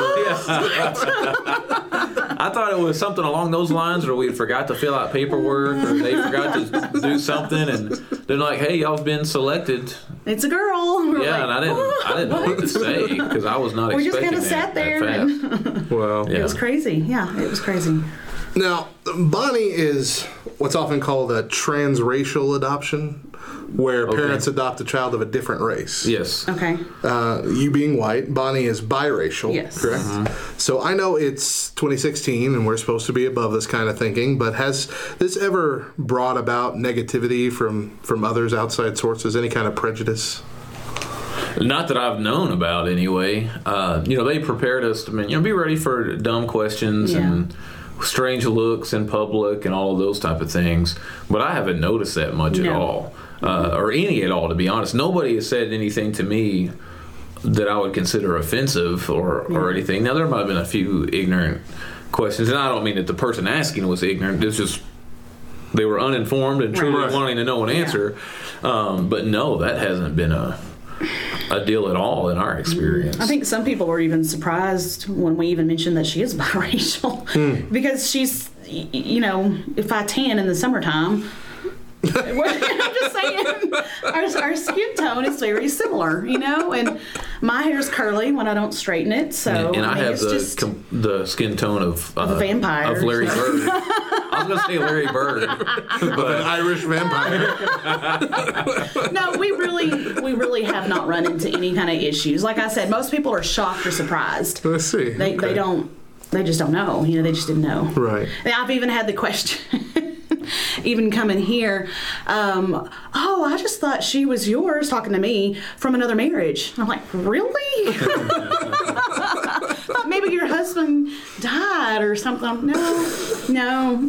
[SPEAKER 4] I thought it was something along those lines, or we forgot to fill out paperwork, or they forgot to do something, and they're like, "Hey, y'all've been selected."
[SPEAKER 3] It's a girl. We were
[SPEAKER 4] Yeah,
[SPEAKER 3] like,
[SPEAKER 4] and I didn't, I didn't know what to say because I was not
[SPEAKER 3] We just
[SPEAKER 4] expecting
[SPEAKER 3] kind of
[SPEAKER 4] that,
[SPEAKER 3] sat there.
[SPEAKER 4] that
[SPEAKER 3] And
[SPEAKER 4] fast.
[SPEAKER 2] Well,
[SPEAKER 4] Yeah.
[SPEAKER 3] it was crazy. Yeah, it was crazy.
[SPEAKER 2] now Bonnie is what's often called a transracial adoption, where parents adopt a child of a different race.
[SPEAKER 4] Yes.
[SPEAKER 3] Okay.
[SPEAKER 2] Uh, you being white, Bonnie is biracial,
[SPEAKER 3] Yes.
[SPEAKER 2] correct?
[SPEAKER 4] Mm-hmm.
[SPEAKER 2] So I know it's twenty sixteen and we're supposed to be above this kind of thinking, but has this ever brought about negativity from, from others outside sources, any kind of prejudice?
[SPEAKER 4] Not that I've known about, anyway. Uh, you know, they prepared us to, you know, be ready for dumb questions
[SPEAKER 3] Yeah.
[SPEAKER 4] and strange looks in public and all of those type of things. But I haven't noticed that much at
[SPEAKER 3] No.
[SPEAKER 4] all, uh, or any at all, to be honest. Nobody has said anything to me that I would consider offensive or, or anything. Now, there might have been a few ignorant questions, and I don't mean that the person asking was ignorant. It's just they were uninformed and truly
[SPEAKER 2] Right.
[SPEAKER 4] wanting to know an answer. Um, but no, that hasn't been a a deal at all in our experience.
[SPEAKER 3] I think some people were even surprised when we even mentioned that she is biracial because she's, y- you know, if I tan in the summertime, I'm just saying, our, our skin tone is very similar, you know, and my hair's curly when I don't straighten it, so
[SPEAKER 4] and, and I,
[SPEAKER 3] mean,
[SPEAKER 4] have
[SPEAKER 3] it's
[SPEAKER 4] the
[SPEAKER 3] just,
[SPEAKER 4] com- the skin tone of, uh,
[SPEAKER 3] a vampire.
[SPEAKER 4] of Larry Bird. I was going to say Larry Bird,
[SPEAKER 2] An
[SPEAKER 4] but
[SPEAKER 2] Irish vampire.
[SPEAKER 3] no, we really, we really have not run into any kind of issues. Like I said, most people are shocked or surprised.
[SPEAKER 2] Let's see.
[SPEAKER 3] They,
[SPEAKER 2] Okay.
[SPEAKER 3] they don't, they just don't know. You know, they just didn't know.
[SPEAKER 2] Right.
[SPEAKER 3] And I've even had the question, even coming here, um, oh, I just thought she was yours, talking to me, from another marriage. I'm like, really? Thought maybe your husband died or something. No, no.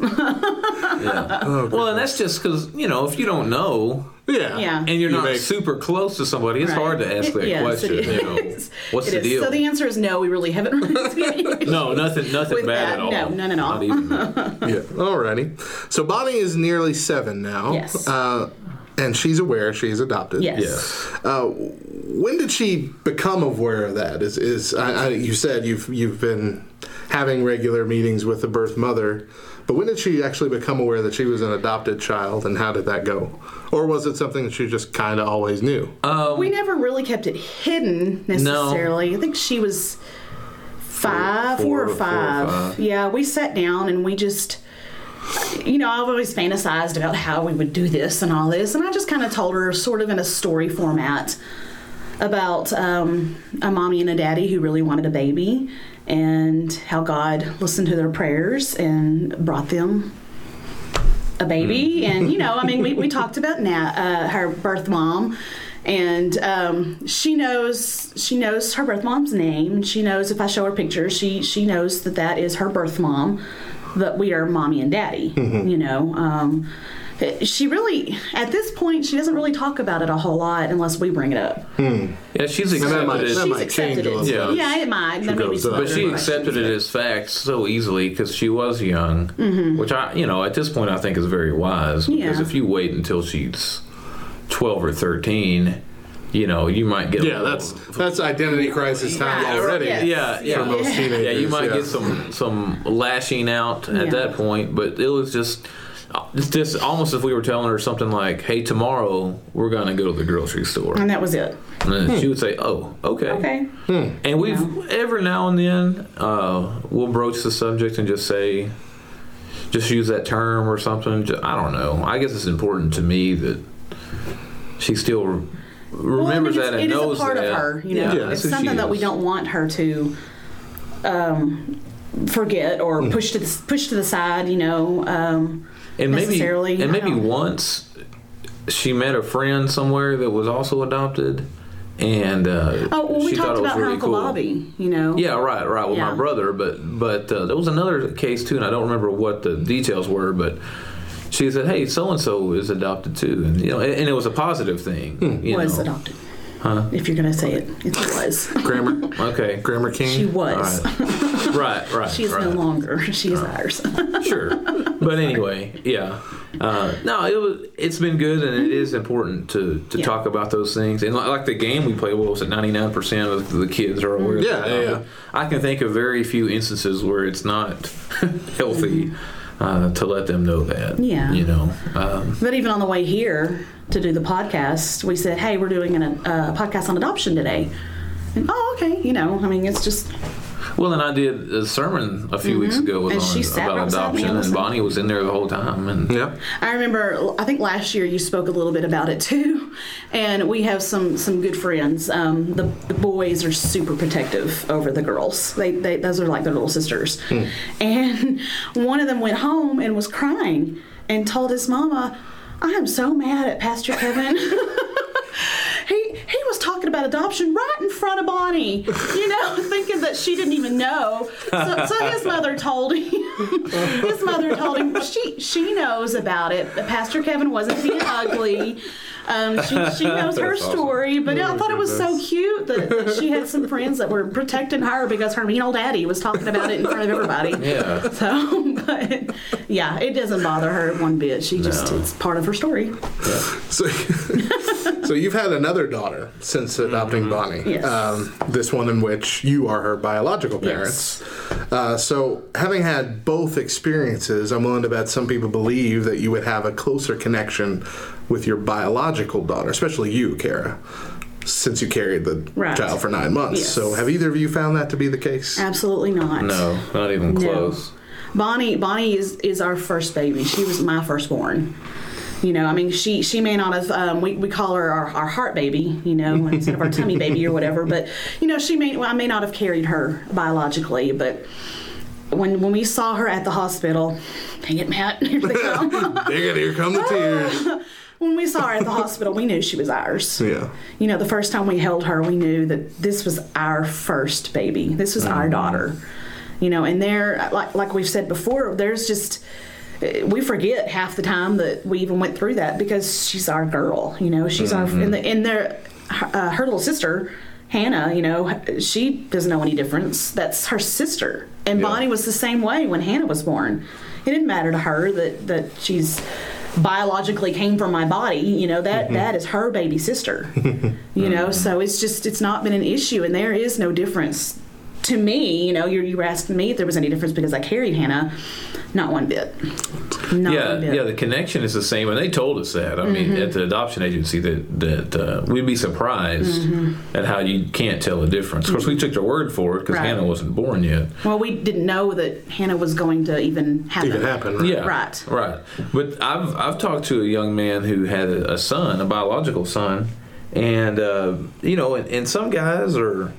[SPEAKER 2] Oh,
[SPEAKER 4] well, and that's just because, you know, if you don't know
[SPEAKER 2] Yeah.
[SPEAKER 3] Yeah.
[SPEAKER 4] and you're
[SPEAKER 2] You
[SPEAKER 4] not
[SPEAKER 2] make-
[SPEAKER 4] super close to somebody, it's
[SPEAKER 3] Right.
[SPEAKER 4] hard to ask
[SPEAKER 3] It-
[SPEAKER 4] that
[SPEAKER 3] yes,
[SPEAKER 4] question.
[SPEAKER 3] it
[SPEAKER 4] You know,
[SPEAKER 3] is.
[SPEAKER 4] what's
[SPEAKER 3] It
[SPEAKER 4] the
[SPEAKER 3] is.
[SPEAKER 4] deal?
[SPEAKER 3] So the answer is no, we really haven't run into any issues.
[SPEAKER 4] no, nothing, nothing
[SPEAKER 3] With
[SPEAKER 4] bad
[SPEAKER 3] that,
[SPEAKER 4] at all.
[SPEAKER 3] no, none at all.
[SPEAKER 4] Not even that.
[SPEAKER 2] Yeah. Alrighty. So Bonnie is nearly seven now.
[SPEAKER 3] Yes.
[SPEAKER 2] Uh, and she's aware she's adopted.
[SPEAKER 3] Yes.
[SPEAKER 4] Yes.
[SPEAKER 2] Uh, when did she become aware of that? Is is I, I, you said you've you've been having regular meetings with the birth mother, but when did she actually become aware that she was an adopted child, and how did that go? Or was it something that she just kind of always knew?
[SPEAKER 3] We never really kept it hidden necessarily. I think she was five, four,
[SPEAKER 4] Four-
[SPEAKER 3] or
[SPEAKER 4] four or
[SPEAKER 3] five.
[SPEAKER 4] five.
[SPEAKER 3] Yeah, we sat down and we just, you know, I've always fantasized about how we would do this and all this, and I just kind of told her, sort of in a story format, about um, a mommy and a daddy who really wanted a baby, and how God listened to their prayers and brought them a baby. And, you know, I mean, we, we talked about Na- uh, her birth mom And um, she knows she knows her birth mom's name. And she knows if I show her pictures, she she knows that that is her birth mom. That we are mommy and daddy. Mm-hmm. You know. Um, She really, at this point, she doesn't really talk about it a whole lot unless we bring it up.
[SPEAKER 2] Hmm.
[SPEAKER 4] Yeah, she's accepted
[SPEAKER 2] that might,
[SPEAKER 4] it.
[SPEAKER 2] that
[SPEAKER 3] She's
[SPEAKER 2] might
[SPEAKER 3] accepted
[SPEAKER 2] change a little
[SPEAKER 3] it.
[SPEAKER 2] bit.
[SPEAKER 4] Yeah.
[SPEAKER 3] Yeah, it might. Then maybe
[SPEAKER 2] goes
[SPEAKER 3] some
[SPEAKER 2] up.
[SPEAKER 4] But she
[SPEAKER 3] other
[SPEAKER 4] accepted it
[SPEAKER 3] questions.
[SPEAKER 4] as facts so easily because she was young, mm-hmm. which I, you know, at this point I think is very wise because
[SPEAKER 3] Yeah.
[SPEAKER 4] if you wait until she's twelve or thirteen, you know, you might get a
[SPEAKER 2] Yeah,
[SPEAKER 4] little-
[SPEAKER 2] that's that's identity crisis time
[SPEAKER 3] Right.
[SPEAKER 2] already.
[SPEAKER 3] Yes.
[SPEAKER 4] yeah, yeah.
[SPEAKER 2] For most
[SPEAKER 3] Yeah.
[SPEAKER 2] teenagers.
[SPEAKER 4] Yeah, you might
[SPEAKER 2] yeah.
[SPEAKER 4] get some some lashing out at
[SPEAKER 3] Yeah.
[SPEAKER 4] that point, but it was just it's just almost if we were telling her something like, "Hey, tomorrow we're gonna go to the grocery store,"
[SPEAKER 3] And that was it.
[SPEAKER 4] and then she would say, "Oh, okay."
[SPEAKER 3] Okay.
[SPEAKER 4] And we've
[SPEAKER 3] Yeah.
[SPEAKER 4] every now and then uh, we'll broach the subject and just say, just use that term or something. Ju- I don't know. I guess it's important to me that she still re-
[SPEAKER 3] Well, I
[SPEAKER 4] remembers
[SPEAKER 3] mean,
[SPEAKER 4] that
[SPEAKER 3] it's,
[SPEAKER 4] and
[SPEAKER 3] it is
[SPEAKER 4] knows
[SPEAKER 3] a part
[SPEAKER 4] that.
[SPEAKER 3] of her. You know,
[SPEAKER 4] Yeah,
[SPEAKER 3] it's
[SPEAKER 4] that's who she
[SPEAKER 3] something that we
[SPEAKER 4] is.
[SPEAKER 3] don't want her to um, forget or
[SPEAKER 4] Hmm.
[SPEAKER 3] push to the push to the side. You know, um,
[SPEAKER 4] And maybe
[SPEAKER 3] necessarily.
[SPEAKER 4] and
[SPEAKER 3] I
[SPEAKER 4] maybe
[SPEAKER 3] don't-
[SPEAKER 4] once she met a friend somewhere that was also adopted, and uh,
[SPEAKER 3] Oh, well, we
[SPEAKER 4] she thought
[SPEAKER 3] talked
[SPEAKER 4] it was
[SPEAKER 3] about her
[SPEAKER 4] really
[SPEAKER 3] Uncle
[SPEAKER 4] cool.
[SPEAKER 3] Bobby. You know.
[SPEAKER 4] Yeah, right, right. With my
[SPEAKER 3] Yeah.
[SPEAKER 4] brother, but but uh, there was another case too, and I don't remember what the details were, but she said, "Hey, so and so is adopted too," and you know, and, and it was a positive thing. You
[SPEAKER 3] Was
[SPEAKER 4] know.
[SPEAKER 3] adopted.
[SPEAKER 4] Huh?
[SPEAKER 3] If you're going to say it, it was.
[SPEAKER 2] Grammar.
[SPEAKER 4] Okay,
[SPEAKER 2] Grammar King.
[SPEAKER 3] She was.
[SPEAKER 4] right, right, right.
[SPEAKER 3] She is
[SPEAKER 4] right.
[SPEAKER 3] no longer. She is ours.
[SPEAKER 4] Sure, but anyway, yeah. Uh, no, it was. It's been good, and it is important to, to
[SPEAKER 3] Yeah.
[SPEAKER 4] talk about those things. And like, like the game we play, what was it? Ninety-nine percent of the kids are aware.
[SPEAKER 2] Yeah,
[SPEAKER 4] of
[SPEAKER 2] yeah,
[SPEAKER 4] it.
[SPEAKER 2] yeah.
[SPEAKER 4] I can think of very few instances where it's not healthy uh, to let them know that.
[SPEAKER 3] Yeah.
[SPEAKER 4] you know. Um,
[SPEAKER 3] But even on the way here to do the podcast, we said, "Hey, we're doing an, a podcast on adoption today." And oh, okay, you know, I mean, it's just
[SPEAKER 4] well, and I did a sermon a few weeks ago was
[SPEAKER 3] And
[SPEAKER 4] on
[SPEAKER 3] she sat
[SPEAKER 4] about
[SPEAKER 3] right beside me
[SPEAKER 4] adoption,
[SPEAKER 3] and
[SPEAKER 4] and
[SPEAKER 3] listened.
[SPEAKER 4] Bonnie was in there the whole time. And
[SPEAKER 2] Yep.
[SPEAKER 3] I remember, I think last year you spoke a little bit about it too, and we have some some good friends. Um, the, the boys are super protective over the girls. They, they those are like their little sisters. And one of them went home and was crying and told his mama, "I am so mad at Pastor Kevin." He he was talking about adoption right in front of Bonnie, you know, thinking that she didn't even know. So, so his mother told him. His mother told him she she knows about it. But Pastor Kevin wasn't being ugly. Um, she she knows her
[SPEAKER 4] That's awesome.
[SPEAKER 3] story. But
[SPEAKER 2] Oh,
[SPEAKER 3] I thought it was so
[SPEAKER 2] goodness.
[SPEAKER 3] cute that, that she had some friends that were protecting her because her mean old daddy was talking about it in front of everybody.
[SPEAKER 4] yeah.
[SPEAKER 3] So, but yeah, it doesn't bother her one bit. She just
[SPEAKER 4] No.
[SPEAKER 3] it's part of her story.
[SPEAKER 2] So, so you've had another daughter since adopting Bonnie.
[SPEAKER 3] Yes.
[SPEAKER 2] Um, this one in which you are her biological parents. Uh, so, having had both experiences, I'm willing to bet some people believe that you would have a closer connection with your biological daughter, especially you, Kara, since you carried the
[SPEAKER 3] Right.
[SPEAKER 2] child for nine months.
[SPEAKER 3] Yes.
[SPEAKER 2] So, have either of you found that to be the case?
[SPEAKER 3] Absolutely not.
[SPEAKER 4] No, not even
[SPEAKER 3] No.
[SPEAKER 4] close.
[SPEAKER 3] Bonnie Bonnie is is our first baby. She was my firstborn. You know, I mean, she she may not have. Um, we we call her our, our heart baby. You know, instead of our tummy baby or whatever. But you know, she may well, I may not have carried her biologically, but. When, when we saw her at the hospital, dang it, Matt, here they come.
[SPEAKER 2] Dang it, here come the tears.
[SPEAKER 3] When we saw her at the hospital, we knew she was ours.
[SPEAKER 2] Yeah.
[SPEAKER 3] You know, the first time we held her, we knew that this was our first baby. This was our daughter. You know, and there, like like we've said before, there's just we forget half the time that we even went through that because she's our girl. You know, she's our and the and their uh, her little sister. Hannah, you know, she doesn't know any difference. That's her sister. And
[SPEAKER 4] Yeah.
[SPEAKER 3] Bonnie was the same way when Hannah was born. It didn't matter to her that, that she's biologically came from my body. You know, that that is her baby sister. You know, so it's just, it's not been an issue. And there is no difference. To me, you know, you you were asking me if there was any difference because I carried Hannah. Not one bit. Not
[SPEAKER 4] yeah,
[SPEAKER 3] one bit.
[SPEAKER 4] yeah. The connection is the same, and they told us that. I mean,
[SPEAKER 3] Mm-hmm.
[SPEAKER 4] at the adoption agency, that that uh, we'd be surprised
[SPEAKER 3] Mm-hmm.
[SPEAKER 4] at how you can't tell the difference. Of course, we took their word for it because
[SPEAKER 3] Right.
[SPEAKER 4] Hannah wasn't born yet.
[SPEAKER 3] Well, we didn't know that Hannah was going to even happen.
[SPEAKER 2] Even happen, right?
[SPEAKER 4] Yeah,
[SPEAKER 3] Right.
[SPEAKER 4] right. But I've I've talked to a young man who had a, a son, a biological son, and uh, you know, and, and some guys are.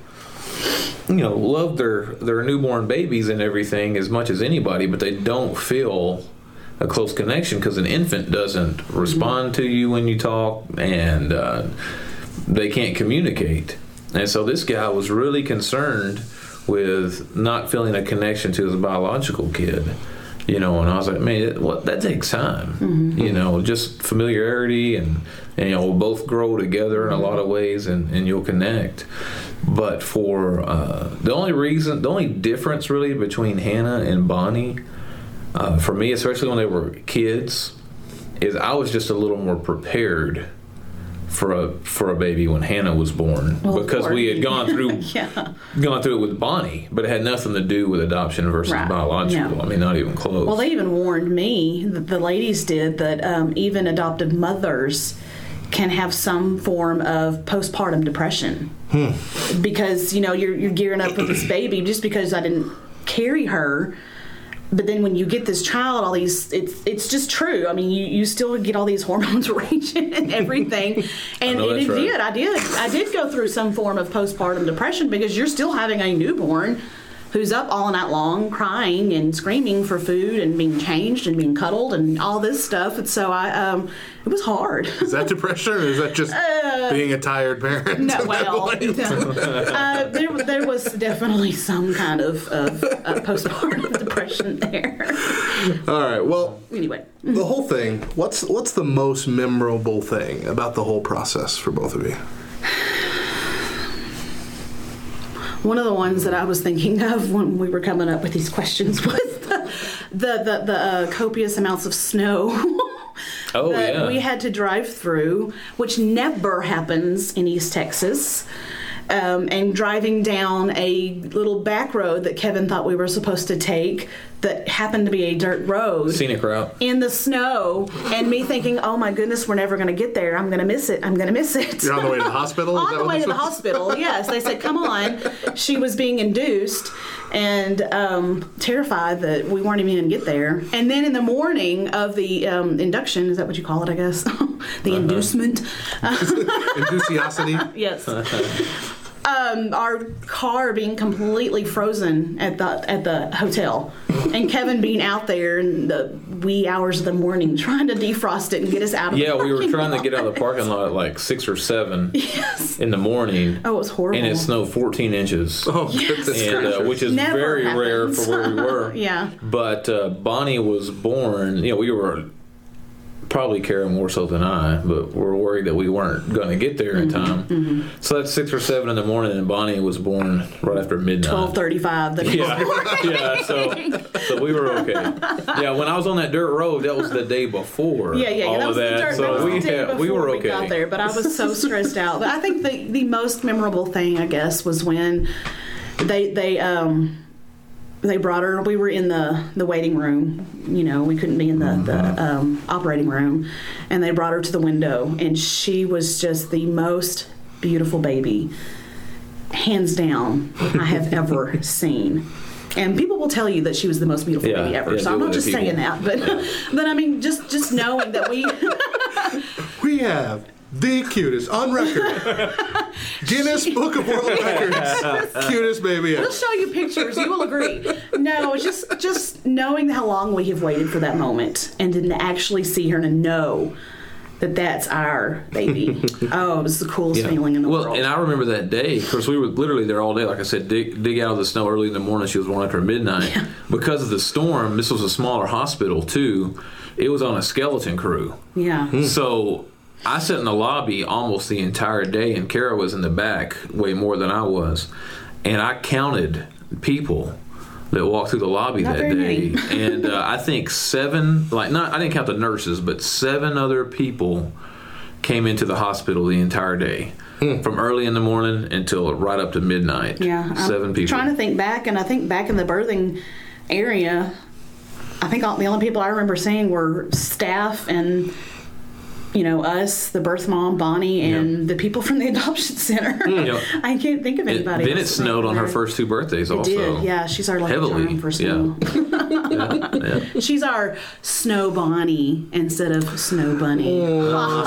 [SPEAKER 4] You know, love their their newborn babies and everything as much as anybody, but they don't feel a close connection because an infant doesn't respond to you when you talk, and uh, they can't communicate. And so this guy was really concerned with not feeling a connection to his biological kid. You know, and I was like, man, it, well, that takes time. Mm-hmm. You know, just familiarity and, and, you know, we'll both grow together in a lot of ways and, and you'll connect. But for uh, the only reason, the only difference really between Hannah and Bonnie, uh, for me, especially when they were kids, is I was just a little more prepared for a for a baby when Hannah was born, well, because we had gone through yeah. gone through it with Bonnie, but it had nothing to do with adoption versus right. biological. Yeah. I mean, not even close.
[SPEAKER 3] Well, they even warned me, the, the ladies did, that um, even adopted mothers can have some form of postpartum depression hmm. because you know you're you're gearing up with this baby just because I didn't carry her. But then when you get this child, all these, it's it's just true. I mean, you, you still get all these hormones raging and everything. And, and it right. did. I did. I did go through some form of postpartum depression because you're still having a newborn who's up all night long crying and screaming for food and being changed and being cuddled and all this stuff. And so I, um, it was hard.
[SPEAKER 2] Is that depression or is that just uh, being a tired parent?
[SPEAKER 3] No, well, no. Uh, there, there was definitely some kind of, of uh, postpartum depression there.
[SPEAKER 2] All right. Well,
[SPEAKER 3] anyway,
[SPEAKER 2] the whole thing. What's what's the most memorable thing about the whole process for both of you?
[SPEAKER 3] One of the ones that I was thinking of when we were coming up with these questions was the the the, the uh, copious amounts of snow
[SPEAKER 4] oh,
[SPEAKER 3] that
[SPEAKER 4] yeah.
[SPEAKER 3] we had to drive through, which never happens in East Texas. Um, and driving down a little back road that Kevin thought we were supposed to take that happened to be a dirt road.
[SPEAKER 4] Scenic route.
[SPEAKER 3] In the snow. And me thinking, oh my goodness, we're never going to get there. I'm going to miss it. I'm going to miss it.
[SPEAKER 2] You're on the way to the hospital?
[SPEAKER 3] On the way to the hospital, yes. They said, come on. She was being induced and um, terrified that we weren't even going to get there. And then in the morning of the um, induction, is that what you call it, I guess? the uh-huh. inducement.
[SPEAKER 2] Induciosity.
[SPEAKER 3] Yes. Um, our car being completely frozen at the at the hotel, and Kevin being out there in the wee hours of the morning trying to defrost it and get us out of
[SPEAKER 4] yeah,
[SPEAKER 3] the
[SPEAKER 4] we were trying
[SPEAKER 3] lot.
[SPEAKER 4] to get out of the parking lot at like six or seven
[SPEAKER 3] yes.
[SPEAKER 4] in the morning.
[SPEAKER 3] Oh, it was horrible.
[SPEAKER 4] And it snowed fourteen inches.
[SPEAKER 2] Oh, yes.
[SPEAKER 4] and, uh, which is
[SPEAKER 3] Never
[SPEAKER 4] very
[SPEAKER 3] happens.
[SPEAKER 4] rare for where we were.
[SPEAKER 3] yeah.
[SPEAKER 4] But uh, Bonnie was born, you know, we were probably Kara more so than I, but we're worried that we weren't going to get there in
[SPEAKER 3] mm-hmm,
[SPEAKER 4] time.
[SPEAKER 3] Mm-hmm.
[SPEAKER 4] So that's six or seven in the morning, and Bonnie was born right after midnight.
[SPEAKER 3] twelve thirty-five the next
[SPEAKER 4] yeah,
[SPEAKER 3] morning.
[SPEAKER 4] yeah. So, so we were okay. Yeah, when I was on that dirt road, that was the day before.
[SPEAKER 3] Yeah, yeah,
[SPEAKER 4] all
[SPEAKER 3] yeah. That
[SPEAKER 4] of
[SPEAKER 3] was
[SPEAKER 4] that.
[SPEAKER 3] the dirt.
[SPEAKER 4] So
[SPEAKER 3] that was
[SPEAKER 4] we
[SPEAKER 3] the day
[SPEAKER 4] had,
[SPEAKER 3] before
[SPEAKER 4] we were
[SPEAKER 3] we
[SPEAKER 4] okay.
[SPEAKER 3] got there. But I was so stressed out. But I think the the most memorable thing, I guess, was when they they um. They brought her. We were in the, the waiting room. You know, we couldn't be in the, mm-hmm. the um, operating room. And they brought her to the window. And she was just the most beautiful baby, hands down, I have ever seen. And people will tell you that she was the most beautiful
[SPEAKER 4] yeah,
[SPEAKER 3] baby ever.
[SPEAKER 4] yeah,
[SPEAKER 3] so I'm not just
[SPEAKER 4] people.
[SPEAKER 3] saying that. But, yeah. but I mean, just, just knowing that we...
[SPEAKER 2] we have... the cutest, on record. Guinness Book of World Records. Cutest baby ever.
[SPEAKER 3] We'll show you pictures. You will agree. No, just just knowing how long we have waited for that moment and to actually see her and to know that that's our baby. Oh, it was the coolest
[SPEAKER 4] yeah.
[SPEAKER 3] feeling in the
[SPEAKER 4] well,
[SPEAKER 3] world.
[SPEAKER 4] And I remember that day, because we were literally there all day. Like I said, dig, dig out of the snow early in the morning. She was born after midnight.
[SPEAKER 3] Yeah.
[SPEAKER 4] Because of the storm, this was a smaller hospital, too. It was on a skeleton crew.
[SPEAKER 3] Yeah.
[SPEAKER 2] Hmm.
[SPEAKER 4] So... I sat in the lobby almost the entire day, and Kara was in the back way more than I was. And I counted people that walked through the lobby
[SPEAKER 3] Not
[SPEAKER 4] that
[SPEAKER 3] very
[SPEAKER 4] day.
[SPEAKER 3] many.
[SPEAKER 4] And uh, I think seven, like, not, I didn't count the nurses, but seven other people came into the hospital the entire day. Hmm. From early in the morning until right up to midnight.
[SPEAKER 3] Yeah.
[SPEAKER 4] Seven
[SPEAKER 3] I'm
[SPEAKER 4] people.
[SPEAKER 3] trying to think back, and I think back in the birthing area, I think all, the only people I remember seeing were staff and... you know, us, the birth mom, Bonnie, and
[SPEAKER 4] yeah.
[SPEAKER 3] the people from the adoption center.
[SPEAKER 4] Yeah.
[SPEAKER 3] I can't think of anybody
[SPEAKER 4] it, Then
[SPEAKER 3] else
[SPEAKER 4] it snowed on her first two birthdays
[SPEAKER 3] it
[SPEAKER 4] also.
[SPEAKER 3] Did. Yeah, she's our lucky
[SPEAKER 4] Heavily.
[SPEAKER 3] charm for snow.
[SPEAKER 4] Yeah. yeah. Yeah.
[SPEAKER 3] She's our Snow Bonnie instead of Snow Bunny.
[SPEAKER 2] all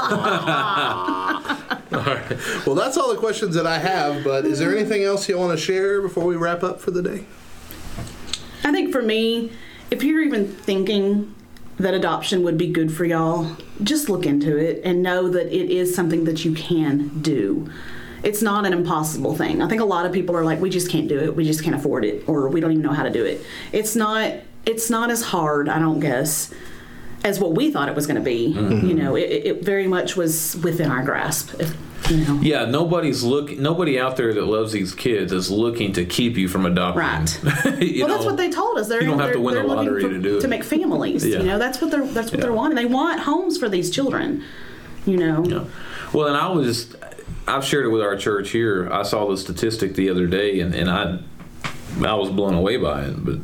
[SPEAKER 2] right. Well, that's all the questions that I have, but is there anything else you want to share before we wrap up for the day?
[SPEAKER 3] I think for me, if you're even thinking that adoption would be good for y'all, just look into it and know that it is something that you can do. It's not an impossible thing. I think a lot of people are like, we just can't do it. We just can't afford it, or we don't even know how to do it. It's not. It's not as hard, I don't guess, as what we thought it was going to be. Mm-hmm. You know, it, it very much was within our grasp. If, you know.
[SPEAKER 4] Yeah, nobody's look. Nobody out there that loves these kids is looking to keep you from adopting.
[SPEAKER 3] Right.
[SPEAKER 4] well,
[SPEAKER 3] know, that's what they told us. They're,
[SPEAKER 4] you don't have
[SPEAKER 3] they're,
[SPEAKER 4] to win the lottery
[SPEAKER 3] for,
[SPEAKER 4] to do it.
[SPEAKER 3] To make families. Yeah. You know, that's what they're that's what yeah. they're wanting. They want homes for these children. You know.
[SPEAKER 4] Yeah. Well, and I was, I've shared it with our church here. I saw the statistic the other day, and, and I, I was blown away by it. But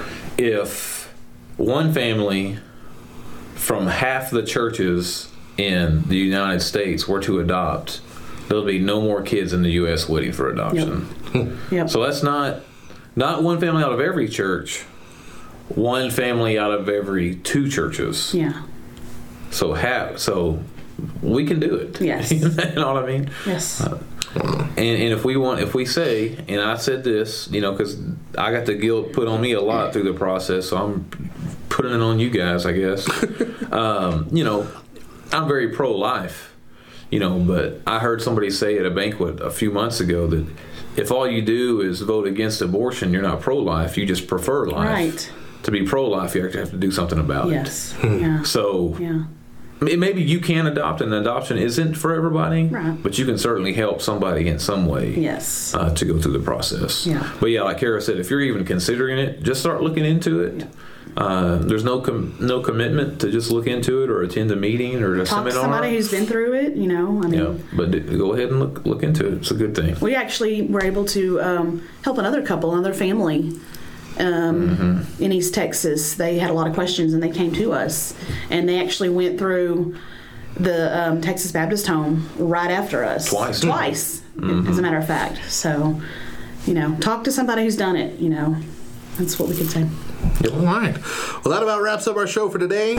[SPEAKER 4] if one family from half the churches in the United States were to adopt, there'll be no more kids in the U S waiting for adoption.
[SPEAKER 3] Yep. Yep.
[SPEAKER 4] So that's not not one family out of every church, one family out of every two churches.
[SPEAKER 3] Yeah.
[SPEAKER 4] So half. So we can do it.
[SPEAKER 3] Yes.
[SPEAKER 4] You know what I mean?
[SPEAKER 3] Yes.
[SPEAKER 4] Uh, and, and if we want, if we say, and I said this, you know, because I got the guilt put on me a lot through the process, so I'm putting it on you guys, I guess. um, you know, I'm very pro-life, you know, but I heard somebody say at a banquet a few months ago that if all you do is vote against abortion, you're not pro-life, you just prefer life.
[SPEAKER 3] Right.
[SPEAKER 4] To be pro-life, you have to do something about
[SPEAKER 3] yes.
[SPEAKER 4] it.
[SPEAKER 3] Yes. Yeah.
[SPEAKER 4] So
[SPEAKER 3] yeah.
[SPEAKER 4] maybe you can adopt, and adoption isn't for everybody,
[SPEAKER 3] right.
[SPEAKER 4] but you can certainly help somebody in some way
[SPEAKER 3] yes.
[SPEAKER 4] uh, to go through the process.
[SPEAKER 3] Yeah.
[SPEAKER 4] But yeah, like Kara said, if you're even considering it, just start looking into it. Yeah. Uh, there's no com- no commitment to just look into it or attend a meeting or a
[SPEAKER 3] Talk
[SPEAKER 4] seminar.
[SPEAKER 3] to somebody who's been through it, you know. I mean,
[SPEAKER 4] yeah, but d- go ahead and look look into it. It's a good thing.
[SPEAKER 3] We actually were able to um, help another couple, another family um, mm-hmm. in East Texas. They had a lot of questions, and they came to us, and they actually went through the um, Texas Baptist Home right after us.
[SPEAKER 4] Twice.
[SPEAKER 3] Twice,
[SPEAKER 4] mm-hmm.
[SPEAKER 3] as a matter of fact. So, you know, talk to somebody who's done it, you know. That's what we can say.
[SPEAKER 2] All right. Well, that about wraps up our show for today.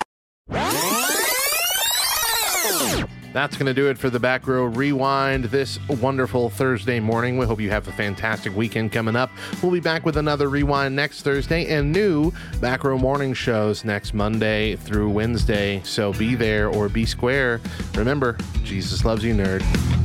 [SPEAKER 2] That's going to do it for the Back Row Rewind this wonderful Thursday morning. We hope you have a fantastic weekend coming up. We'll be back with another Rewind next Thursday and new Back Row morning shows next Monday through Wednesday. So be there or be square. Remember, Jesus loves you, nerd.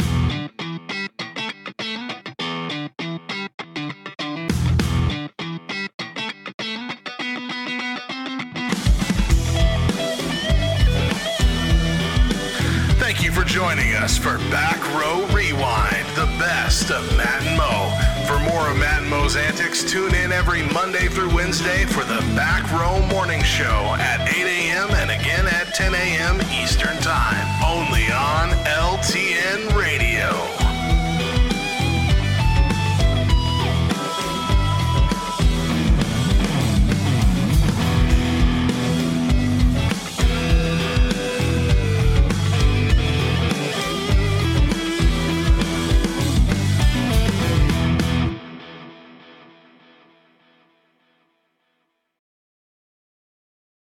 [SPEAKER 1] Joining us for Back Row Rewind, the best of Matt and Mo. For more of Matt and Mo's antics, tune in every Monday through Wednesday for the Back Row Morning Show at eight a.m. and again at ten a.m. Eastern Time.